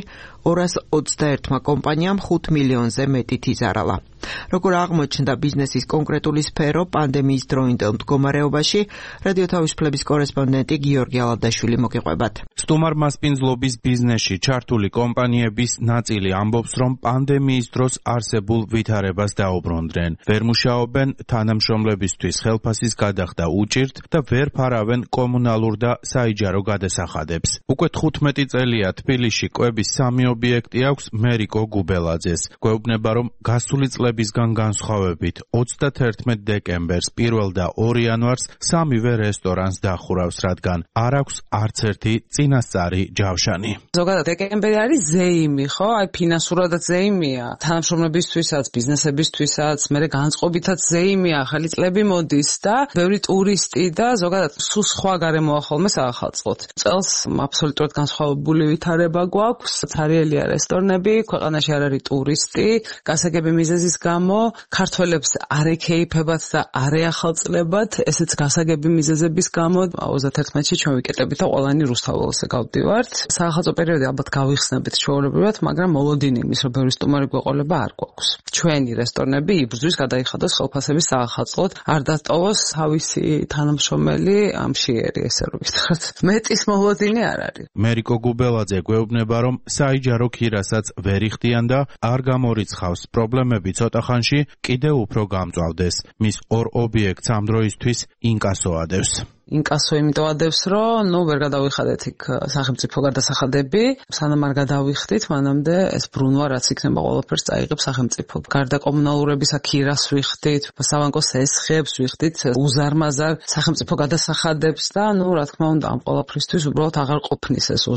221 კომპანიამ 5 მილიონზე მეტი იზარალა. როგორ აღმოჩნდა ბიზნესის კონკრეტული სფერო პანდემიის დროინდელ მდგომარეობაში, რადიო თავისუფლების კორესპონდენტი გიორგი ალადაშვილი მოგიყვებათ. სტუმარ-მასპინძლობის ბიზნესში ჩართული კომპანიების ნაწილი ამბობს, რომ პანდემიის დროს არსებულ ვითარებას დაუბრუნდნენ. ვერ მუშაობენ, თანამშრომლებისთვის ხელფასის გადახდა უჭირთ და ვერ ფარავენ კომუნალურ და საიჯარო გადასახადებს. უკვე 15 წელია თბილისში კვების 3 ობიექტი აქვს მერიკო გუბელაძეს. გვეუბნება, რომ გასული წლებისგან განსხვავებით 31 დეკემბერს 1 და 2 იანვარს 3-ვე რესტორანს დახურავს, რადგან არ აქვს არც ერთი წინასწარი ჯავშანი. ზოგადად დეკემბერი არის ზეიმი, ხო? აი ფინანსურადაც ზეიმია, თანამშრომლებისთვისაც, ბიზნესებისთვისაც, მერე განწყობითაც ზეიმია, ახალი წლები მოდის და ბევრი ტურისტი და ზოგადად სულ სხვა გარემოა ხოლმე საახალწლოდ. წელს აბსოლუტურად განსხვავებული ვითარება გვაქვს, ცარიელია რესტორნები, ქვეყანაში არ არის ტურისტი, გასაგები მიზეზის გამო ქართველებს არ ექეიფებათ და არ ეახალწლებათ, ესეც გასაგები მიზეზების გამო 31-ში ჩვენ ვიკეტებით და ყველანი რუსთაველზე გავდივართ. საახალწლო პერიოდი ალბათ გავიხსნებით ჩვეულებრივად, მაგრამ მოლოდინი იმის, რომ ბევრი სტუმარი გვეყოლება არ გვაქვს. ჩვენი რესტორნები იბრძვის გადაიხადოს ხელფასების საახალწლოდ, არ დატოვოს თავისი თანამშრომელი ამშიერი, ესე რომ ვიტყვათ. მეტის მოლოდინი არ არის. მერიკო გუბელაძე გვეუბნება, რომ საიჯარო ქირასაც ვერ იხდიან და არ გამორიცხავს. პრობლემები ცოტა ხანში კიდევ უფრო გამწვავდეს. მის 2 ობიექტს ამ დროისთვის ინკასო ადევს. ინკასო იმიტომ ადევს, რომ ვერ გადავიხადეთ იქ სახელმწიფო გადასახადები, სანამ არ გადავიხდით, მანამდე ეს ბრუნვა რაც იქნება ყველაფერს წაიღებს სახელმწიფო. გარდა კომუნალურების აქირას ვიხდით, საბანკოს ესხებს ვიხდით, უზარმაზარ სახელმწიფო გადასახადებს და რა თქმა უნდა ამ ყველაფრისთვის უბრალოდ აღარ ყოფნის ეს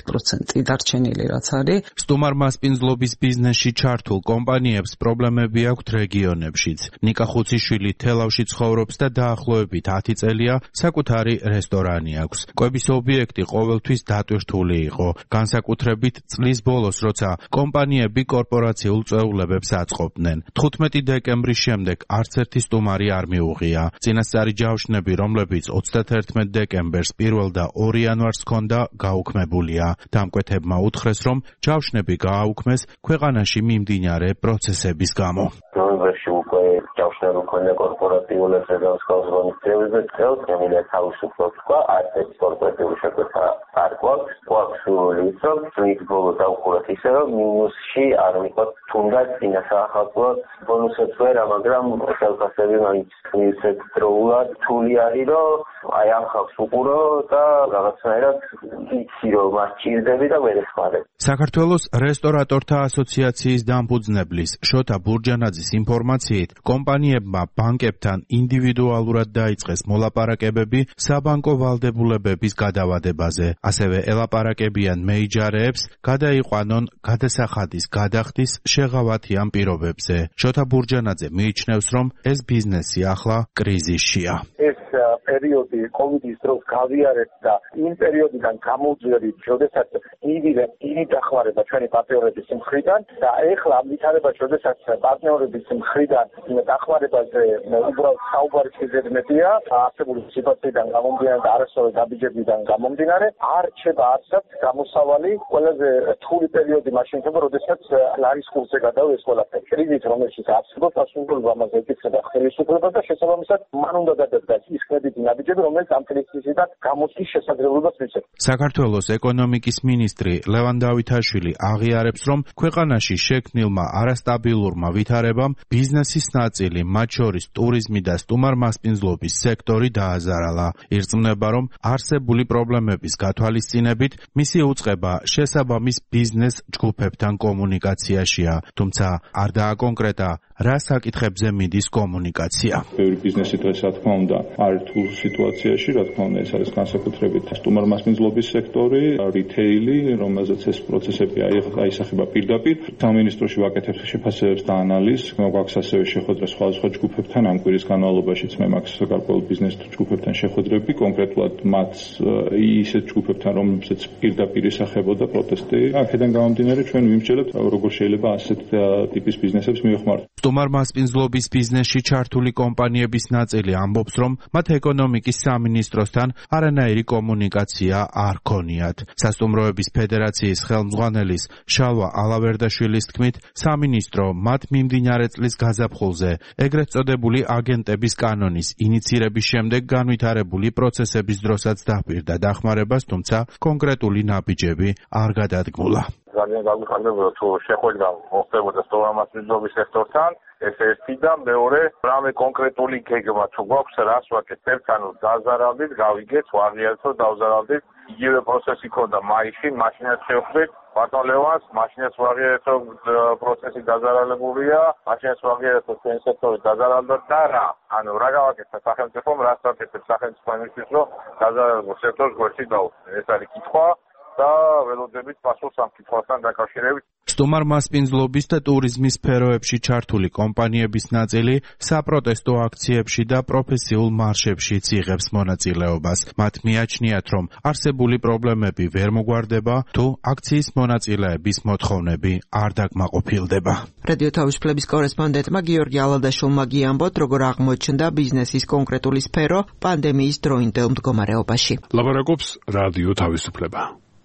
30% დარჩენილი რაც არის. სტუმარ მასპინძლობის ბიზნესში ჩართულ კომპანიებს პრობლემები აქვთ რეგიონებშიც. ნიკა ხუციშვილი თელავში ცხოვრობს და დაახლოებით 10 წელია საკუთარი რესტორანი აქვს. კვების ობიექტი ყოველთვის დატვირთული იყო. განსაკუთრებით წლის ბოლოს, როცა კომპანიები კორპორაციულ წვეულებებს აწყობდნენ. 15 დეკემბრის შემდეგ არც ერთი სტუმარი არ მიუღია. წინასწარი ჯავშნები, რომლებიც 31 დეკემბერს 1 და 2 იანვარს ჰქონდა, გაუქმებულია. დამკვეთებმა უთხრეს, რომ ჯავშნები გააუქმეს ქვეყანაში მიმდინარე პროცესების გამო. ნოემბერში უკვე ჯავშნები ქონდა კორპორატიულებზე და მსგავსი წევრებზე წელს ემილია თავისუფლად თქვა, არც ერთი კორპორატიული შეკვეთა არ გვაქვს. გვაქვს ლიცო, წლის ბოლოს დავუყურეთ ისე, რომ მინუსში არ ვიყოთ, თუნდაც წინასახალხოდ ბონუსებს ვერა, მაგრამ ხელფასები მაინც ისეთ დროულად რთული არის, რომ აი ამ ხალხს უყურო და რაღაცნაირად იცი, რომ მას ჭირდები და ვერ ეხმარებ. საქართველოს რესტორატორთა ასოციაციის დამფუძნებლის შოთა ბურჯანაძის ინფორმაციით, კომპანიებმა ბანკებთან ინდივიდუალურად დაიწყეს მოლაპარაკებები საბანკო ვალდებულებების გადავადებაზე. ასევე ელაპარაკებიან მეიჯარეებს გადაიყვანონ გადასახადის გადახდის შეღავათიან პირობებზე. შოთა ბურჯანაძე მიიჩნევს, რომ ეს ბიზნესი ახლა კრიზისშია. ეს პერიოდი კოვიდის დროს გავიარეთ და იმ პერიოდიდან გამოვძვერით, როდესაც იგი დახმარება ჩვენი პარტნიორების მხრიდან და ეხლა ამ ვითარება, როდესაც პარტნიორების მხრიდან დახმარებაზე უბრალოდ საუბარი შეძლებნებია, არსებული სიტუაციიდან გამომდინარე და არასწორი დაბიჯებიდან გამომდინარე, არ რჩება არსად გამოსავალი ყველაზე რთული პერიოდი მაშინ ხდება, როდესაც ლარის კურსზე გადავიდეს ყველაფერი. კრიზისი, რომელშიც არსებობს დასრულება ამაზე ეკითხება ხელისუფლება და შესაბამისად მან უნდა გადადგას ის კრედიტი ნაბიჯები, რომელიც ამ კრიზისიდან გამოსვლის შესაძლებლობას მისცემს. საქართველოს ეკონომიკის მინისტრი ლევან დავითაშვილი აღიარებს, რომ ქვეყანაში შექმნილმა არასტაბილურმა ვითარებამ ბიზნესის ნაწილი, მათ შორის ტურიზმი და სტუმარმასპინძლობის სექტორი დააზარალა. ირწმუნება, რომ არსებული პრობლემების გათვალისწინებით მისი უწყება შესაბამის ბიზნეს ჯგუფებთან კომუნიკაციაშია, თუმცა არ დააკონკრეტა რა საკითხებზე მიდის კომუნიკაცია. ბევრი ბიზნესი დღეს რა თქმა უნდა არ რთულ სიტუაციაში, რა თქმა უნდა ეს არის განსაკუთრებით სტუმარმასპინძლობის სექტორი, რითეილი, რომელზეც ეს პროცესები აისახება პირდაპირ. სამინისტროში ვაკეთებთ შეფასებებს და ანალიზს, გვაქვს ასევე შეხვედრა სხვადასხვა ჯგუფებთან, ამ კვირის განმავლობაშიც მე მაქვს გარკვეულ ბიზნეს ჯგუფებთან შეხვედრები, კონკრეტულად მათ ისეთ ჯგუფებთან, რომლებსაც პირდაპირ ისახებოდა პროტესტი. აქედან გამომდინარე ჩვენ ვიმსჯელებთ, როგორ შეიძლება ასეთ ტიპის ბიზნესებს მივეხმაროთ. სტუმარმასპინძლობის ბიზნესში ჩართული კომპანიების ნაწილი ამბობს, რომ მათ ეკონომიკის სამინისტროსთან არანაირი კომუნიკაცია არ ქონიათ. სასტუმროების ფედერაციის ხელმძღვანელის შალვა ალავერდაშვილის თქმით, სამინისტრო მათ მიმდინარე წლის გაზაფხულზე ეგრეთ წოდებული აგენტების კანონის ინიცირების შემდეგ განვითარებული პროცესების დროსაც დაჰპირდა დახმარებას, თუმცა კონკრეტული ნაბიჯები არ გადადგმულა. ძალიან გაგვიხარდებოდა თუ შეხვედრა მოხდებოდა სტუმარმასპინძლობის სექტორთან, ეს ერთი და მეორე, რამე კონკრეტული გეგმა თუ გვაქვს, რას ვაკეთებთ, ანუ დაზარავდით, გავიგეთ, ვაღიარებთ, დავზარავდით. იგივე პროცესი ქონდა მაისში, მაშინაც შევხვდით ბატონ ლევანს, მაშინაც ვაღიარებთ, პროცესი დაზარალებულია, მაშინაც ვაღიარებთ, ჩვენი სექტორი დაზარალდა და რა. ანუ რა გავაკეთეთ სახელმწიფომ, რას ვაკეთებ სახელმწიფო იმისთვის, რომ დაზარალებულ სექტორს გვერდში დაუხსნათ. ეს არის კითხვა. და ველოდებით პასუხს ამ კითხვასთან დაკავშირებით. სტუმარმასპინძლობის და ტურიზმის სფეროებში ჩართული კომპანიების ნაწილი საპროტესტო აქციებში და პროფესიულ მარშებშიც იღებს მონაწილეობას. მათ მიაჩნიათ, რომ არსებული პრობლემები ვერ მოგვარდება, თუ აქციის მონაწილეების მოთხოვნები არ დაკმაყოფილდება. რადიო თავისუფლების კორესპონდენტმა გიორგი ალადაშვილმა გიამბოთ, როგორ აღმოჩნდა ბიზნესის კონკრეტული სფერო პანდემიის დროინდელ მდგომარეობაში. ლაპარაკობს რადიო თავისუფლება.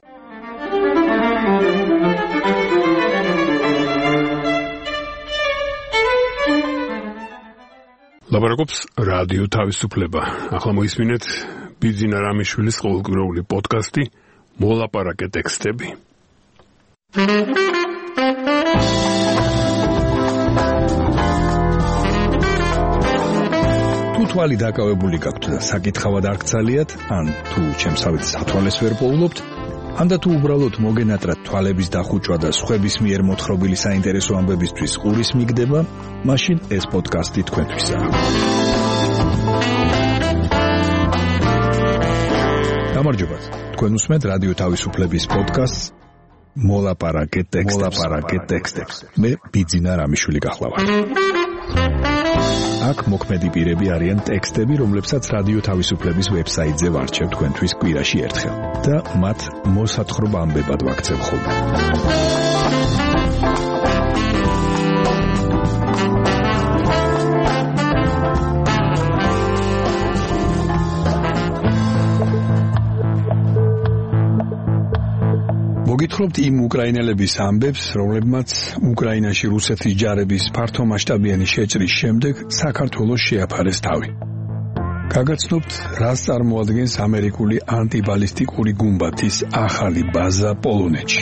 ლაპარაკობს რადიო თავისუფლება. ახლა მოისმინეთ ბიძინა რამიშვილის ყოველკვირეული პოდკასტი მოლაპარაკე ტექსტები. თუ თვალი დაკავებული გაქვთ და საკითხავად არ გცალიათ, ან თუ ჩემსავით სათვალეს ვერ პოულობთ, ან და თუ უბრალოდ მოგენატრათ თვალების დახუჭვა და სხვების მიერ მოთხრობილი საინტერესო ამბებისთვის ყურის მიგდება, მაშინ ეს პოდკასტი თქვენთვისაა. გამარჯობათ. თქვენ უსმენთ რადიო თავისუფლების პოდკასტს მოლაპარაკე ტექსტებს. მე ბიძინა რამიშვილი გახლავართ. აქ მოქმედი პირები არიან ტექსტები, რომლებსაც რადიო თავისუფლების ვებსაიტზე ვარჩევ თქვენთვის კვირაში ერთხელ და მათ მოსათხრობ ამბებად ვაქცევ ხოლმე. მოგითხრობთ იმ უკრაინელების ამბებს, რომლებმაც უკრაინაში რუსეთის ჯარების ფართომასშტაბიანი შეჭრის შემდეგ საქართველოს შეაფარეს თავი. გაგაცნობთ, რას წარმოადგენს ამერიკული ანტიბალისტიკური გუმბათის ახალი ბაზა პოლონეთში.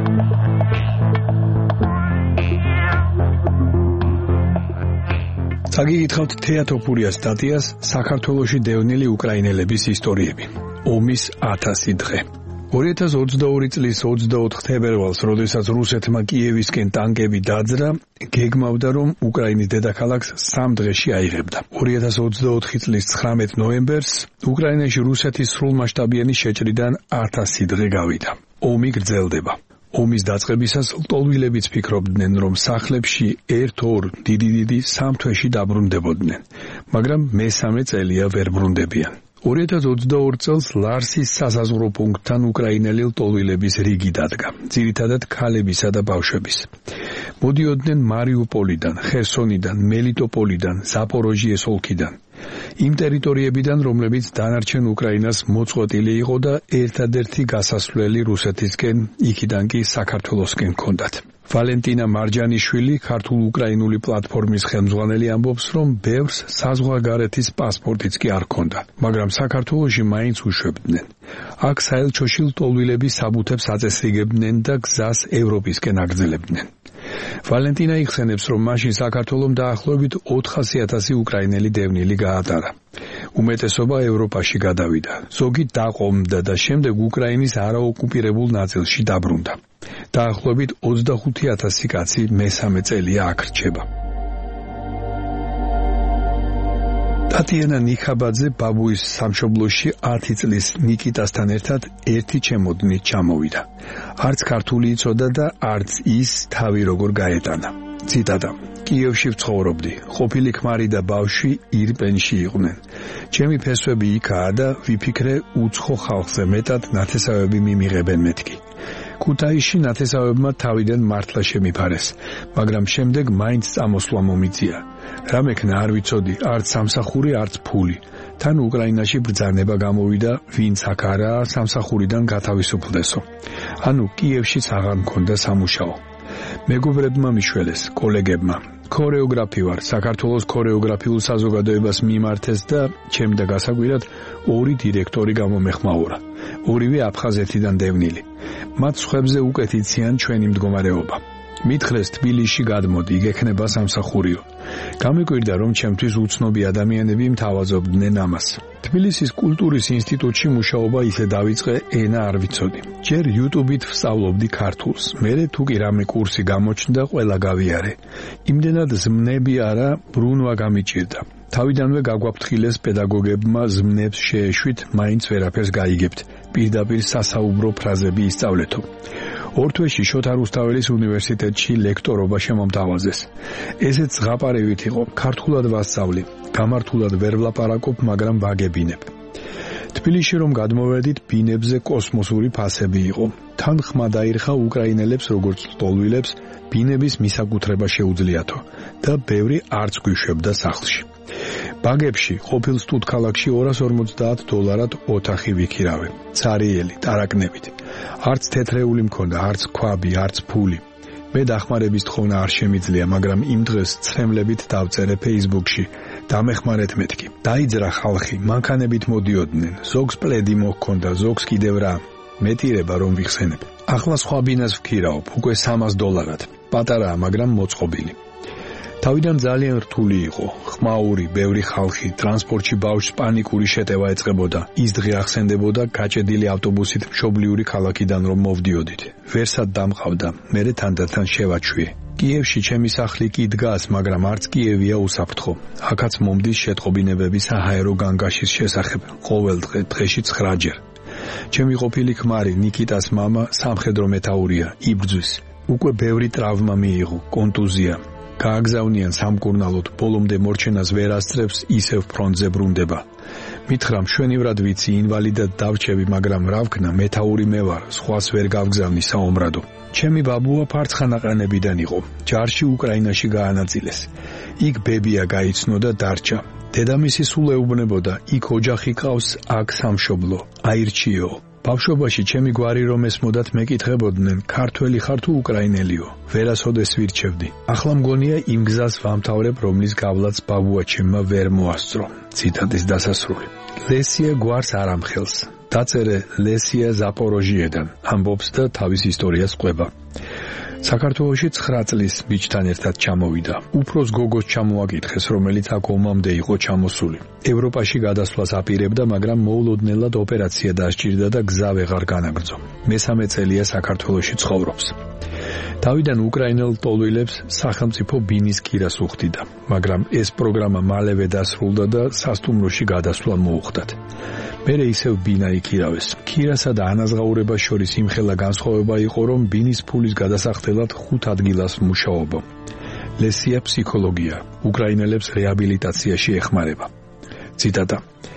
წაგიკითხავთ თეატოფურიას სტატიას საქართველოში დევნილი უკრაინელების ისტორიები. ომის 1000 დღე. 2022 წლის 24 თებერვალს, როდესაც რუსეთმა კიევისკენ ტანკები დაძრა, გეგმავდა, რომ უკრაინის დედაქალაქს 3 დღეში აიღებდა. 2024 წლის 19 ნოემბერს უკრაინაში რუსეთის სრულმასშტაბიანი შეჭრიდან 1000 დღე გავიდა. ომი გრძელდება. ომის დაწყებისას ლტოლვილებიც ფიქრობდნენ, რომ სახლებში 1-2 დიდი 3 თვეში დაბრუნდებოდნენ, მაგრამ მესამე წელია ვერ ბრუნდებიან. 2022 წელს ლარსის სასაზღვრო პუნქტთან უკრაინელი ლტოლვილების რიგი დადგა, ძირითადად ქალებისა და ბავშვების. მოდიოდნენ მარიუპოლიდან, ხერსონიდან, მელიტოპოლიდან, ზაპოროჟიეს ოლქიდან. იმ ტერიტორიებიდან, რომლებიც დანარჩენ უკრაინას მოწყვეტილი იყო და ერთადერთი გასასვლელი რუსეთისკენ, იქიდან კი საქართველოსკენ ჰქონდათ. ვალენტინა მარჯანიშვილი, ქართულ-უკრაინული პლატფორმის ხელმძღვანელი, ამბობს, რომ ბევრს საზღვარგარეთის პასპორტიც კი არ ჰქონდა, მაგრამ საქართველოში მაინც უშვებდნენ. აქ საელჩოში ლტოლვილები საბუთებს აწესრიგებდნენ და გზას ევროპისკენ აგრძელებდნენ. ვალენტინა იხსენებს, რომ მაშინ საქართველომ დაახლოებით 400,000 უკრაინელი დევნილი გაატარა. უმეტესობა ევროპაში გადავიდა, ზოგი დაყომდა და შემდეგ უკრაინის არაოკუპირებულ ნაწილში დაბრუნდა. დაახლოებით 25,000 კაცი მესამე წელია აქ რჩება. ტატიანა ნიხაბაძე ბაბუის სამშობლოში 10 წლის ნიკიტასთან ერთად ერთი ჩემოდნით ჩამოვიდა. არც ქართული იცოდა და არც ის თავი როგორ გაეტანა. ციტატა: კიევში ვცხოვრობდი, ყოფილი ქმარი და ბავშვი ირპენში იყვნენ. ჩემი ფესვები იქაა და ვიფიქრე უცხო ხალხზე მეტად ნათესავები მიმიღებენ მეთქი. ქუთაისში ნათესავებმა თავიდან მართლა შემიფარეს, მაგრამ შემდეგ მაინც წამოსვლა მომიწია. რა მექნა არ ვიცოდი, არც სამსახური, არც ფული. თან უკრაინაში ბრძანება გამოვიდა, ვინც აქ არაა სამსახურიდან გათავისუფლდესო. ანუ კიევშიც აღარ მქონდა სამუშაო. მეგობრებმა მიშველეს, კოლეგებმა. ქორეოგრაფი ვარ, საქართველოს ქორეოგრაფიულ საზოგადოებას მიმართეს და ჩემდა გასაკვირად 2 დირექტორი გამომეხმაურა. ორივე აფხაზეთიდან დევნილი. მათ სხვებზე უკეთ იციან ჩვენი მდგომარეობა. მითხრეს თბილისში გადმოდი, გექნება სამსახურიო. გამიკვირდა, რომ ჩემთვის უცნობი ადამიანები მთავაზობდნენ ამას. თბილისის კულტურის ინსტიტუტში მუშაობა ისე დავიწყე, ენა არ ვიცოდი. ჯერ YouTube-ით ვსწავლობდი ქართულს, მერე თუ კი რამე კურსი გამოჩნდა, ყველა გავიარე. იმდენად ზმნები არა, ბრუნვა გამიჭირდა. თავიდანვე გაგვაფრთხილეს პედაგოგებმა ზმნებს შეეშვით, მაინც ვერაფერს გაიგებთ. პირდაპირ სასაუბრო ფრაზები ისწავლეთო. 2 თვეში შოთა რუსთაველის უნივერსიტეტში ლექტორობა შემომთავაზეს. ესეც ზღაპარევით იყო, ქართულად ვასწავლი, გამართულად ვერ ვლაპარაკობ, მაგრამ ვაგებინებ. თბილისში რომ გადმოვედით, ბინებზე კოსმოსური ფასები იყო. თან ხმა დაირხა უკრაინელებს როგორც ლტოლვილებს, ბინების მისაკუთრება შეუძლიათო და ბევრი არც გვიშვებდა სახლში. ბაგებში, ყოფილ სტუდქალაქში $250 ოთახი ვიქირავე. ცარიელი, ტარაკნებით. არც თეთრეული მქონდა, არც ქვაბი, არც ფული. მე დახმარების თხოვნა არ შემიძლია, მაგრამ იმ დღეს ცრემლებით დავწერე Facebook-ში. დამეხმარეთ მეთქი. დაიძრა ხალხი, მანქანებით მოდიოდნენ. ზოგს პლედი მოჰქონდა, ზოგს კიდევ რა. მეტირება რომ ვიხსენებ. ახლა სხვა ბინას ვქირავებ, უკვე $300. პატარაა, მაგრამ მოწყობილი. თავიდან ძალიან რთული იყო. ხმაური, ბევრი ხალხი, ტრანსპორტში ბავშვს პანიკური შეტევა ეწყებოდა. ის დღე ახსენდებოდა გაჭედილი ავტობუსით მშობლიური ქალაქიდან რომ მოვდიოდით. ვერსად დამყავდა, მერე თანდათან შევაჩვიე. კიევში ჩემი სახლი კი დგას, მაგრამ არც კიევია უსაფრთხო. აქაც მომდის შეტყობინებები საჰაერო განგაშის შესახებ, ყოველ დღეში 9-ჯერ. ჩემი ყოფილი ქმარი, ნიკიტას მამა, სამხედრო მეთაურია, იბრძვის. უკვე ბევრი ტრავმა მიიღო, კონტუზია. გააგზავნიან სამკურნალოდ, ბოლომდე მორჩენას ვერ ასწრებს, ისევ ფრონტზე ბრუნდება. მითხრა მშვენივრად ვიცი, ინვალიდად დავრჩები, მაგრამ რა ვქნა, მეთაური მე ვარ, სხვას ვერ გავგზავნი საომრადო. ჩემი ბაბუა ფარცხანაყანებიდან იყო, ჯარში უკრაინაში გაანაწილეს. იქ ბებია გაიცნო და დარჩა. დედამისი სულ ეუბნებოდა, იქ ოჯახი ყავს, აქ სამშობლო, აირჩიო. ბავშვობაში ჩემი გვარი რომ ესმოდათ მეკითხებოდნენ, ქართველი ხარ თუ უკრაინელიო? ვერასოდეს ვირჩევდი. ახლა მგონია იმ გზას ვამთავრებ, რომლის გავლაც ბაბუა ჩემმა ვერ მოასწრო. ციტატის დასასრული. ლესია გვარს არ ამხელს. დაწერე ლესია ზაპოროჟიედან, ამბობს და თავის ისტორიას ყვება. საქართველოში 9 წლის ბიჭთან ერთად ჩამოვიდა. უფროს გოგოს ჩამოაკითხეს, რომელიც აქ ომამდე იყო ჩამოსული. ევროპაში გადასვლას აპირებდა, მაგრამ მოულოდნელად ოპერაცია დასჭირდა და გზა ვეღარ განაგრძო. მესამე წელია საქართველოში ცხოვრობს. თავიდან უკრაინელ ტოლვილებს სახელმწიფო ბინის კირას უხდიდა, მაგრამ ეს პროგრამა მალევე დასრულდა და სასტუმროში გადასვლა მოუხდათ. მერე ისევ ბინა იქირავეს. კირასა და ანაზღაურებას შორის იმხელა განსხვავება იყო, რომ ბინის ფულის გადასახდელად 5 ადგილას მუშაობა. ლესია ფსიქოლოგია, უკრაინელებს რეაბილიტაციაში ეხმარება. ციტატა.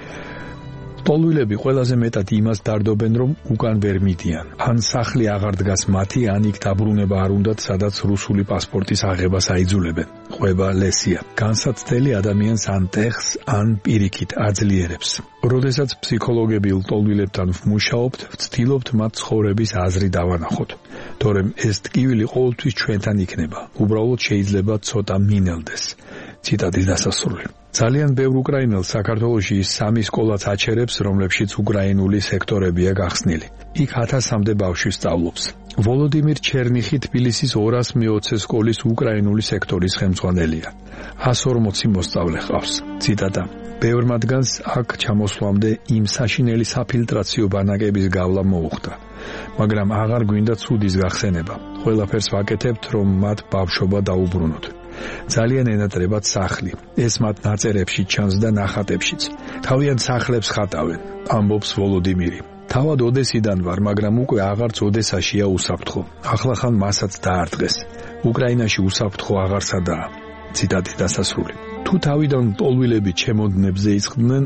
ტოლვილები ყველაზე მეტად იმას დარდობენ, რომ უკან ვერ მიდიან. ან სახლი აღარ დგას მათი, ან იქ დაბრუნება არ უნდათ, სადაც რუსული პასპორტის აღებას აიძულებენ. ყვება ლესია. განსაცდელი ადამიანს ან ტეხს, ან პირიქით აძლიერებს. როდესაც ფსიქოლოგები ტოლვილებთან ვმუშაობთ, ვცდილობთ მათ ცხოვრების აზრი დავანახოთ. თორემ ეს ტკივილი ყოველთვის ჩვენთან იქნება. უბრალოდ შეიძლება ცოტა მინელდეს. ციტატის დასასრული. ძალიან ბევრ უკრაინელს საქართველოში 3 სკოლაც აჩერებს, რომლებშიც უკრაინული სექტორებია გახსნილი. იქ 1000-მდე ბავშვი სწავლობს. ვოლოდიმირ ჩერნიხი თბილისის 200 სკოლის უკრაინული სექტორის ხელმძღვანელია. 140 მოსწავლე ჰყავს. ციტატა. ბევრ მათგანს აქ ჩამოსვლამდე იმ საშინელი საფილტრაციო ბანაკების გავლა მოუხდა. მაგრამ აღარ გვინდა ცუდის გახსენება. ყველაფერს ვაკეთებთ, რომ მათ ბავშვობა დაუბრუნოთ. ძალიან ენატრებათ სახლი. ეს მათ ნაწერებში ჩანს და ნახატებშიც. თავიანთ სახლებს ხატავენ, ამბობს ვოლოდიმირი. თავად ოდესიდან ვარ, მაგრამ უკვე აღარც ოდესაშია უსაფრთხო. ახლახან მასაც დაარტყეს. უკრაინაში უსაფრთხო აღარსადაა. ციტატის დასასრული. თუ თავიდან ტოლვილები ჩემოდნებზე იწყდნენ,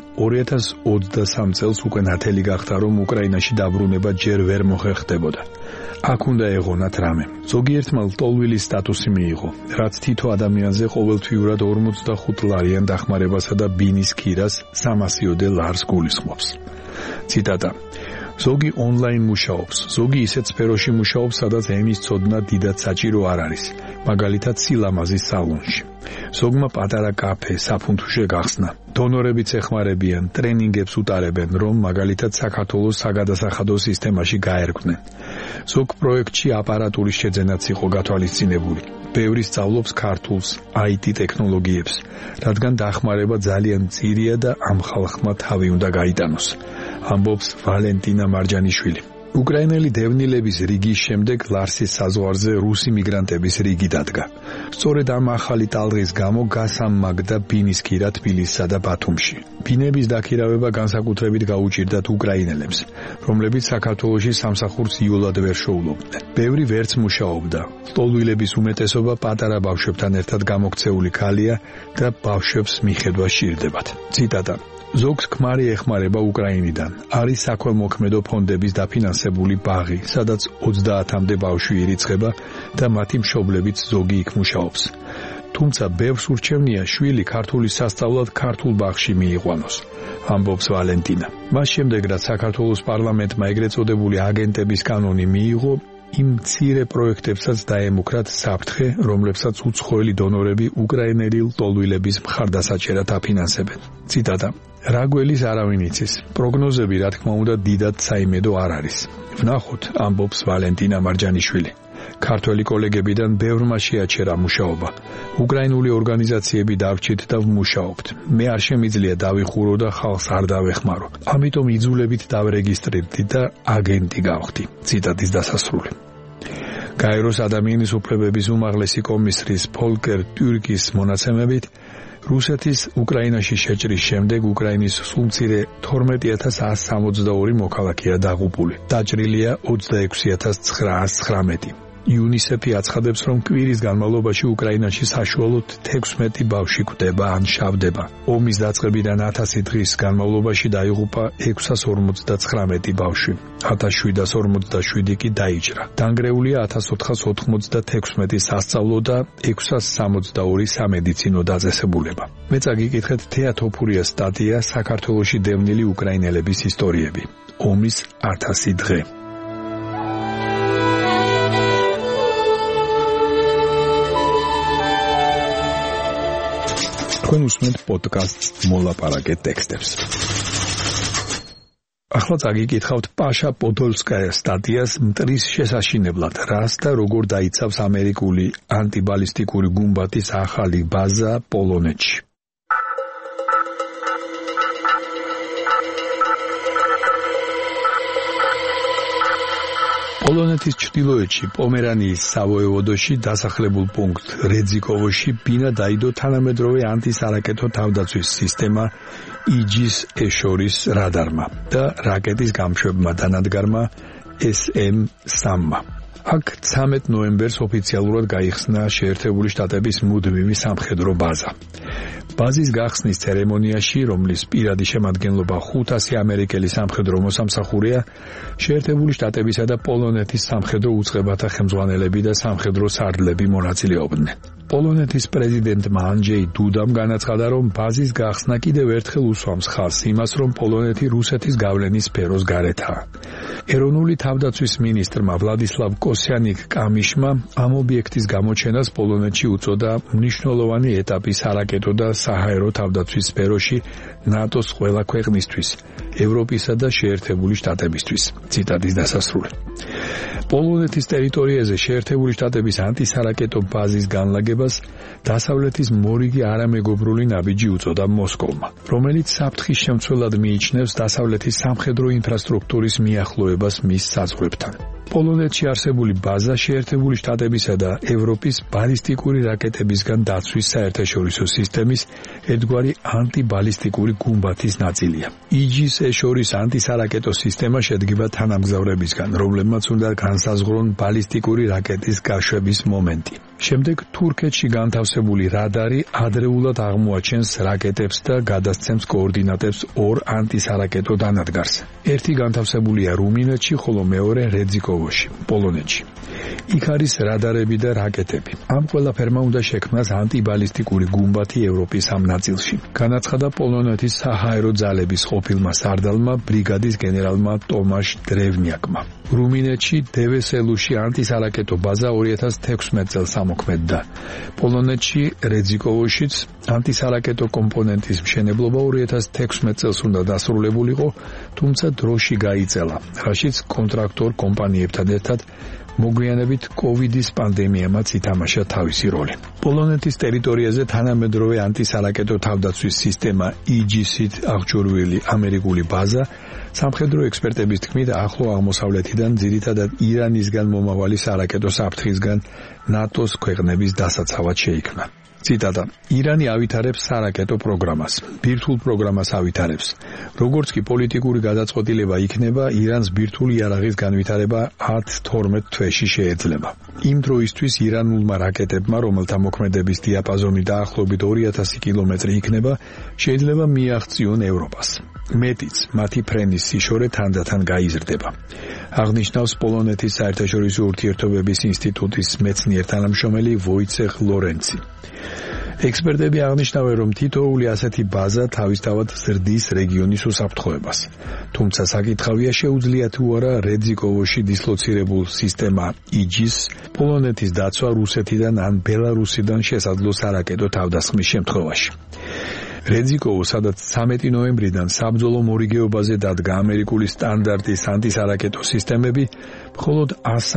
2023 წელს უკვე ნათელი გახდა, რომ უკრაინაში დაბრუნება ჯერ ვერ მოხერხდებოდა. აქ უნდა ეღონათ რამე. ზოგიერთმა ტოლვილის სტატუსი მიიღო, რაც თითო ადამიანზე ყოველთვიურად 45 ლარიან დახმარებასა და ბინის კირას 300-ოდე ლარს გულისხმობს. ციტატა. ზოგი ონლაინ მუშაობს, ზოგი ისეთ სფეროში მუშაობს, სადაც ემის ცოდნა დიდად საჭირო არ არის, მაგალითად სილამაზის სალონში. ზოგმა პატარა კაფე, საფუნთუშე გახსნა. დონორებიც ეხმარებიან, ტრენინგებს უტარებენ, რომ მაგალითად საქართველოს საგადასახადო სისტემაში გაერკვნენ. ზოგ პროექტში აპარატურის შეძენაც იყო გათვალისწინებული. ბევრი სწავლობს ქართულს, IT ტექნოლოგიებს, რადგან დახმარება ძალიან მწირია და ამ ხალხმა თავი უნდა გაიტანოს. ამბობს ვალენტინა მარჯანიშვილი. უკრაინელი დევნილების რიგის შემდეგ ლარსის საზღვარზე რუსი მიგრანტების რიგი დადგა. სწორედ ამ ახალი ტალღის გამო გასამაგდა ბინის კირა თბილისსა და ბათუმში. ბინების დაქირავება განსაკუთრებით გაუჭირდათ უკრაინელებს, რომლებიც საქართველოში სამსახურს იოლად ვერ შოულობდნენ. ბევრი ვერც მუშაობდა. ტოლვილების უმეტესობა პატარა ბავშვებთან ერთად გამოქცეული ქალია და ბავშვებს მიხედვა სჭირდებათ. ციტატა. ზოგს ქმარი ეხმარება უკრაინიდან. არის საქველმოქმედო ფონდების დაფინანსებული ბაღი, სადაც 30-მდე ბავშვი ირიცხება და მათი მშობლებიც ზოგი იქ მუშაობს. თუმცა ბევრს ურჩევნია შვილი ქართულის სასწავლად ქართულ ბაღში მიიყვანოს, ამბობს ვალენტინა. მას შემდეგ, რაც საქართველოს პარლამენტმა ეგრეთ წოდებული აგენტების კანონი მიიღო, იმ მცირე პროექტებსაც დაემუქრათ საფრთხე, რომლებსაც უცხოელი დონორები უკრაინელი ტოლვილების მხარდასაჭერად აფინანსებენ. ციტატა. რა გველის არავინ იცის. პროგნოზები, რა თქმა უნდა, დიდად საიმედო არ არის. ვნახოთ, ამბობს ვალენტინა მარჯანიშვილი. ქართველი კოლეგებიდან ბევრმა შეაჩერა მუშაობა. უკრაინული ორგანიზაციები დავრჩით და ვმუშაობთ. მე არ შემიძლია დავიხურო და ხალხს არ დავეხმარო. ამიტომ იძულებით დავრეგისტრირდი და აგენტი გავხდი. ციტატის დასასრული. გაეროს ადამიანის უფლებების უმაღლესი კომისრის ფოლკერ ტურკის მონაცემებით რუსეთის უკრაინაში შეჭრის შემდეგ უკრაინის სულმცირე 12162 მოქალაქეა დაღუპული. დაჭრილია 26919. UNICEF-ი აცხადებს, რომ კვირის განმავლობაში უკრაინაში საშუალოდ 16 ბავშვი კვდება ან შავდება. ომის დაწყებიდან 1000 დღის განმავლობაში დაიღუპა 659 ბავშვი. 1747 კი დაიჭრა. დანგრეულია 1496 სასწავლო და 662 სამედიცინო დაწესებულება. მე წაგიკითხეთ თეატოფურიას სტატია საქართველოში დევნილი უკრაინელების ისტორიები. ომის 1000 დღე. თქვენ უსმენთ პოდკასტს მოლაპარაკე ტექსტებს. ახლა წაგიკითხავთ პაშა პოდოლსკაიას სტატიას მტრის შესაშინებლად, რას და როგორ დაიცავს ამერიკული ანტიბალისტიკური გუმბათის ახალი ბაზა პოლონეთში. პოლონეთის ჩრდილოეთში პომერანიის სავოევოდოში დასახლებულ პუნქტ რეძიკოვოში ბინა დაიდო თანამედროვე ანტისარაკეტო თავდაცვის სისტემა იგის ეშორის რადარმა და რაკეტის გამშვებმა დანადგარმა SM-3-მა. აქ 13 ნოემბერს ოფიციალურად გაიხსნა შეერთებული შტატების მუდმივი სამხედრო ბაზა. ბაზის გახსნის ცერემონიაში, რომლის პირადი შემადგენლობა 500 ამერიკელი სამხედრო მოსამსახურეა, შეერთებული შტატებისა და პოლონეთის სამხედრო უწყებათა ხელმძღვანელები და სამხედრო სარდლები მონაწილეობდნენ. პოლონეთის პრეზიდენტმა ანჯეი დუდამ განაცხადა, რომ ბაზის გახსნა კიდევ ერთხელ უსვამს ხაზს იმას, რომ პოლონეთი რუსეთის გავლენის სფეროს გარეთაა. ეროვნული თავდაცვის მინისტრმა ვლადისლავ კოსიანიკ-კამიშმა ამ ობიექტის გამოჩენას პოლონეთში უწოდა მნიშვნელოვანი ეტაპი სარაკეტო და საჰაერო თავდაცვის სფეროში ნატოს ყველა ქვეყნისთვის, ევროპისა და შეერთებული შტატებისთვის. ციტატის დასასრული. პოლონეთის ტერიტორიაზე შეერთებული შტატების ანტისარაკეტო ბაზის განლაგებას დასავლეთის მორიგი არამეგობრული ნაბიჯი უწოდა მოსკოვმა, რომელიც საფრთხის შემცველად მიიჩნევს დასავლეთის სამხედრო ინფრასტრუქტურის მიახლოებას მის საზღვრებთან. პოლონეთში არსებული ბაზა შეერთებული შტატებისა და ევროპის ბალისტიკური რაკეტებისგან დაცვის საერთაშორისო სისტემის ერთგვარი ანტიბალისტიკური გუმბათის ნაწილია. იგის ეშორის ანტისარაკეტო სისტემა შედგება თანამგზავრებისგან, რომლებმაც უნდა განსაზღვრონ ბალისტიკური რაკეტის გაშვების მომენტი. შემდეგ თურქეთში განთავსებული რადარი ადრეულად აღმოაჩენს რაკეტებს და გადასცემს კოორდინატებს ორ ანტისარაკეტო დანადგარს. ერთი განთავსებულია რუმინეთში, ხოლო მეორე რეძიკოვოში, პოლონეთში. იქ არის რადარები და რაკეტები. ამ ყველაფერმა უნდა შექმნას ანტიბალისტიკური გუმბათი ევროპის ამ ნაწილში. განაცხადა პოლონეთის საჰაერო ძალების ყოფილმა სარდალმა ბრიგადის გენერალმა ტომაშ დრევნიაკმა. რუმინეთში დევესელუში ანტისარაკეტო ბაზა 2016 წელს ამოქმედდა. პოლონეთში რეძიკოვოშიც ანტისარაკეტო კომპონენტის მშენებლობა 2016 წელს უნდა დასრულებულიყო, თუმცა დროში გაიწელა, რაშიც კონტრაქტორ კომპანიებთან ერთად მოგვიანებით კოვიდის პანდემიამაც ითამაშა თავისი როლი. პოლონეთის ტერიტორიაზე თანამედროვე ანტისარაკეტო თავდაცვის სისტემა იგის-ით აღჭურვილი ამერიკული ბაზა სამხედრო ექსპერტების თქმით ახლო აღმოსავლეთიდან ძირითადად ირანისგან მომავალი სარაკეტო საფრთხისგან ნატოს ქვეყნების დასაცავად შეიქმნა. ციტატა: ირანი ავითარებს სარაკეტო პროგრამას, ბირთვულ პროგრამას ავითარებს. როგორც კი პოლიტიკური გადაწყვეტილება იქნება, ირანს ბირთვული იარაღის განვითარება 10-12 თვეში შეეძლება. იმ დროისთვის ირანულმა რაკეტებმა, რომელთა მოქმედების დიაპაზონი დაახლოებით 2000 კილომეტრი იქნება, შეიძლება მიაღწიონ ევროპას. მეტიც, მათი ფრენის სიშორე თანდათან გაიზრდება. აღნიშნავს პოლონეთის საერთაშორისო ურთიერთობების ინსტიტუტის მეცნიერ-თანამშრომელი ვოიცეხ ლორენცი. ექსპერტები აღნიშნავენ, რომ თითოეული ასეთი ბაზა თავისთავად ზრდის რეგიონის უსაფრთხოებას. თუმცა საკითხავია, შეუძლია თუ არა რეძიკოვოში დისლოცირებულ სისტემა იგის პოლონეთის დაცვა რუსეთიდან ან ბელარუსიდან შესაძლო სარაკეტო თავდასხმის შემთხვევაში. რედზიკოვო, სადაც 13 ნოემბრიდან საბრძოლო მორიგეობაზე დადგა ამერიკული სტანდარტის ანტისარაკეტო სისტემები, მხოლოდ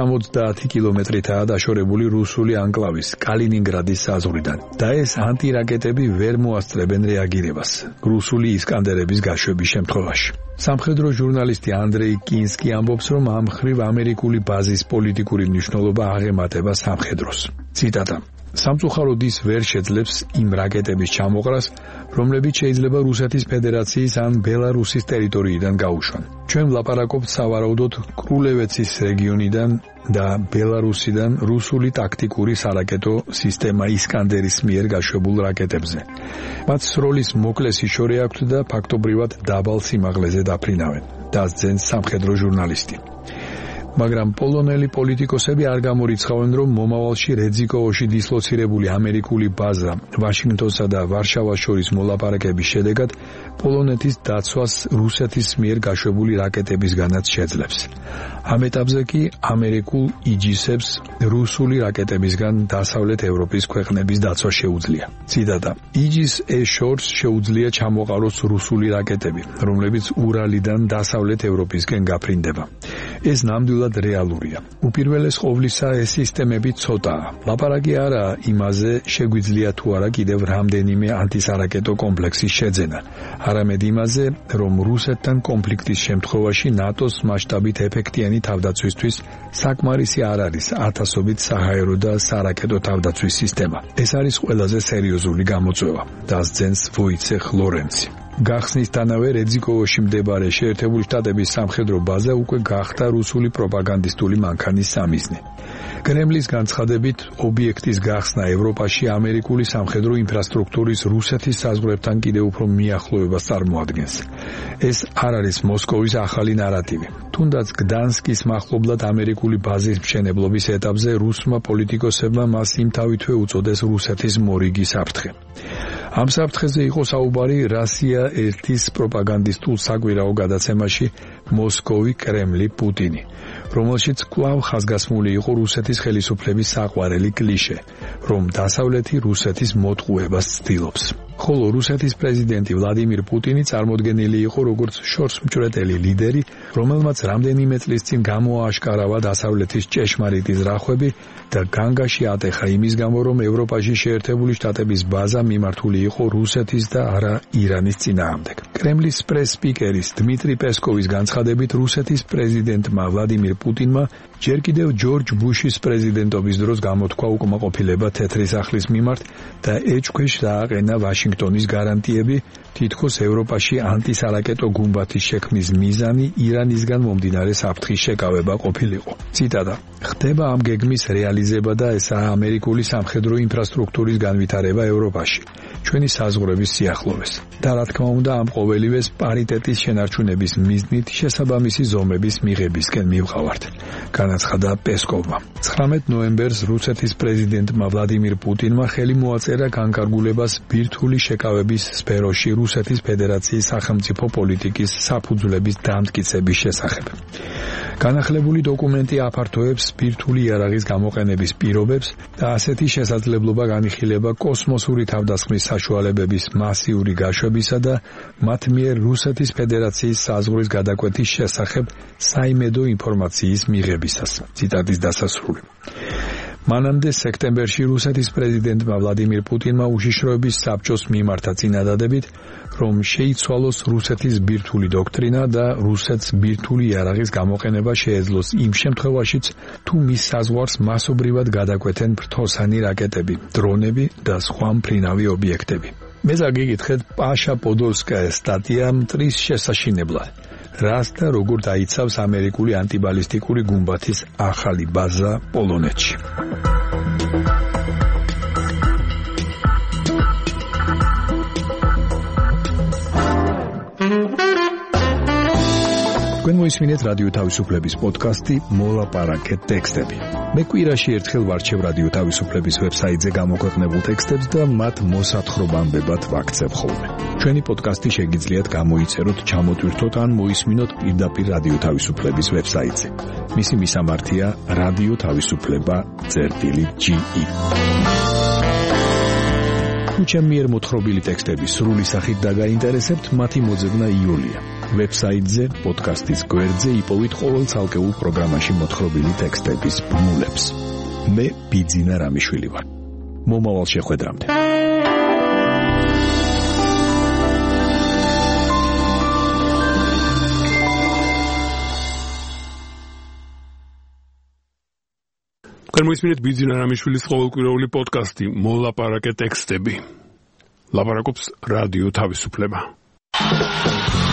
170 კილომეტრითაა დაშორებული რუსული ანკლავის კალინინგრადის საზღვრიდან და ეს ანტირაკეტები ვერ მოასწრებენ რეაგირებას რუსული ისკანდერების გაშვების შემთხვევაში. სამხედრო ჟურნალისტი ანდრეი კინსკი ამბობს, რომ ამ მხრივ ამერიკული ბაზის პოლიტიკური მნიშვნელობა აღემატება სამხედროს. ციტატა: სამწუხაროდ ის ვერ შეძლებს იმ რაკეტების ჩამოყრას, რომლებიც შეიძლება რუსეთის ფედერაციის ან ბელარუსის ტერიტორიიდან გაუშვან. ჩვენ ვლაპარაკობთ სავარაუდოდ კრულევეცის რეგიონიდან და ბელარუსიდან რუსული ტაქტიკური სარაკეტო სისტემა ისკანდერის მიერ გაშვებულ რაკეტებზე. მათ სროლის მოკლესი შორი აქვთ და ფაქტობრივად დაბალ სიმაღლეზე დაფრინავენ, დასძენს სამხედრო ჟურნალისტი. მაგრამ პოლონელი პოლიტიკოსები არ გამორიცხავენ, რომ მომავალში რედზიკოვოში დისლოცირებული ამერიკული ბაზა ვაშინგტონსა და ვარშავას შორის მოლაპარაკების შედეგად პოლონეთის დაცვას რუსეთის მიერ გაშვებული რაკეტებისგანაც შეძლებს. ამ ეტაპზე კი ამერიკულ იჯისებს რუსული რაკეტებისგან დასავლეთ ევროპის ქვეყნების დაცვა შეუძლია. ციტატა: იჯის შორს შეუძლია ჩამოყაროს რუსული რაკეტები, რომლებიც ურალიდან დასავლეთ ევროპისკენ გაფრინდება. ეს ნამდვილად რეალურია. უპირველეს ყოვლისა ეს სისტემები ცოტაა. ლაპარაკი არაა იმაზე, შეგვიძლია თუ არა კიდევ რამდენიმე ანტისარაკეტო კომპლექსის შეძენა, არამედ იმაზე, რომ რუსეთთან კონფლიქტის შემთხვევაში ნატოს მასშტაბით ეფექტიანი თავდაცვისთვის საკმარისი არ არის ათასობით საჰაერო და სარაკეტო თავდაცვის სისტემა. ეს არის ყველაზე სერიოზული გამოწვევა, დასძენს ვოიცეხ ლორენცი. გახსნისთანავე რედზიკოვოში მდებარე შეერთებული შტატების სამხედრო ბაზა უკვე გახდა რუსული პროპაგანდისტული მანქანის სამიზნე. კრემლის განცხადებით, ობიექტის გახსნა ევროპაში ამერიკული სამხედრო ინფრასტრუქტურის რუსეთის საზღვრებთან კიდევ უფრო მიახლოებას წარმოადგენს. ეს არ არის მოსკოვის ახალი ნარატივი. თუნდაც გდანსკის მახლობლად ამერიკული ბაზის მშენებლობის ეტაპზე რუსმა პოლიტიკოსებმა მას იმთავითვე უწოდეს რუსეთის მორიგი საფრთხე. ამ საფრთხეზე იყო საუბარი რუსია ერთის პროპაგანდისტულ საკვირაო გადაცემაში მოსკოვი, კრემლი, პუტინი, რომელშიც კვლავ ხაზგასმული იყო რუსეთის ხელისუფლების საყვარელი კლიშე, რომ დასავლეთი რუსეთის მოტყუებას ცდილობს. ხოლო რუსეთის პრეზიდენტი ვლადიმირ პუტინი წარმოდგენილი იყო როგორც შორსმჭრეტელი ლიდერი, რომელმაც რამდენიმე წლის წინ გამოააშკარავა დასავლეთის ჭეშმარიტი ზრახვები და განგაში ატეხა იმის გამო, რომ ევროპაში შეერთებული შტატების ბაზა მიმართული იყო რუსეთის და არა ირანის წინააღმდეგ. კრემლის პრეს-სპიკერის დმიტრი პესკოვის განცხადებით, რუსეთის პრეზიდენტმა ვლადიმირ პუტინმა ჯერ კიდევ ჯორჯ ბუშის პრეზიდენტობის დროს გამოთქვა უკმაყოფილება თეთრი სახლის მიმართ და ეჭქვეშ დააყენა ვაშინგტონის გარანტიები, თითქოს ევროპაში ანტისარაკეტო გუმბათის შექმნის მიზანი ირანისგან მომდინარე საფრთხის შეკავება ყოფილიყო. ციტატა: ხდება ამ გეგმის რეალიზება და ესაა ამერიკული სამხედრო ინფრასტრუქტურის განვითარება ევროპაში, ჩვენი საზღვრების სიახლოვეს. და რა თქმა უნდა, ამ ყოველივეს პარიტეტის შენარჩუნების მიზნით შესაბამისი ზომების მიღებისკენ მივყავართ, განაცხადა პესკოვმა. 19 ნოემბერს რუსეთის პრეზიდენტმა ვლადიმირ პუტინმა ხელი მოაწერა განკარგულებას ბირთვული შეკავების სფეროში რუსეთის ფედერაციის სახელმწიფო პოლიტიკის საფუძვლების დამტკიცების შესახებ. განახლებული დოკუმენტი აფართოებს ბირთვული იარაღის გამოყენების პირობებს და ასეთი შესაძლებლობა განიხილება კოსმოსური თავდასხმის საშუალებების მასიური გაშვებისა და მათ მიერ რუსეთის ფედერაციის საზღვრის გადაკვეთის შესახებ საიმედო ინფორმაციის მიღებისას. ციტატის დასასრული. მანამდე სექტემბერში რუსეთის პრეზიდენტმა ვლადიმირ პუტინმა უშიშროების საბჭოს მიმართა წინადადებით, რომ შეიცვალოს რუსეთის ბირთვული დოქტრინა და რუსეთს ბირთვული იარაღის გამოყენება შეეძლოს იმ შემთხვევაშიც, თუ მის საზღვარს მასობრივად გადაკვეთენ ფრთოსანი რაკეტები, დრონები და სხვა მფრინავი ობიექტები. მე ზაგიგითხეთ პაშა პოდოლსკაიას სტატია მტრის შესაშინებლად. რას და როგორ დაიცავს ამერიკული ანტიბალისტიკური გუმბათის ახალი ბაზა პოლონეთში. თქვენ მოისმინეთ რადიო თავისუფლების პოდკასტი მოლაპარაკეთ ტექსტები. მე კვირაში ერთხელ ვარჩევ რადიო თავისუფლების ვებსაიტზე გამოქვეყნებულ ტექსტებს და მათ მოსათხრობამდებად ვაქცევ ხოლმე. ჩვენი პოდკასტი შეგიძლიათ გამოიწეროთ, ჩამოტვირთოთ ან მოისმინოთ პირდაპირ რადიო თავისუფლების ვებსაიტზე. მისი მისამართია რადიო თავისუფლება.ge. თუ ჩემ მიერ მოთხრობილი ტექსტები სრული სახით დაგაინტერესებთ, მათი მოძებნა იულია. ვებსაიტზე, პოდკასტის გვერდზე იპოვით ყოველ ცალკეულ პროგრამაში მოთხრობილი ტექსტების ბმულებს. მე ბიძინა რამიშვილი ვარ. მომავალ შეხვედრამდე. მოისმინეთ ბიძინა რამიშვილის ყოველკვირეული პოდკასტი მოლაპარაკე ტექსტები. ლაპარაკობს რადიო თავისუფლება.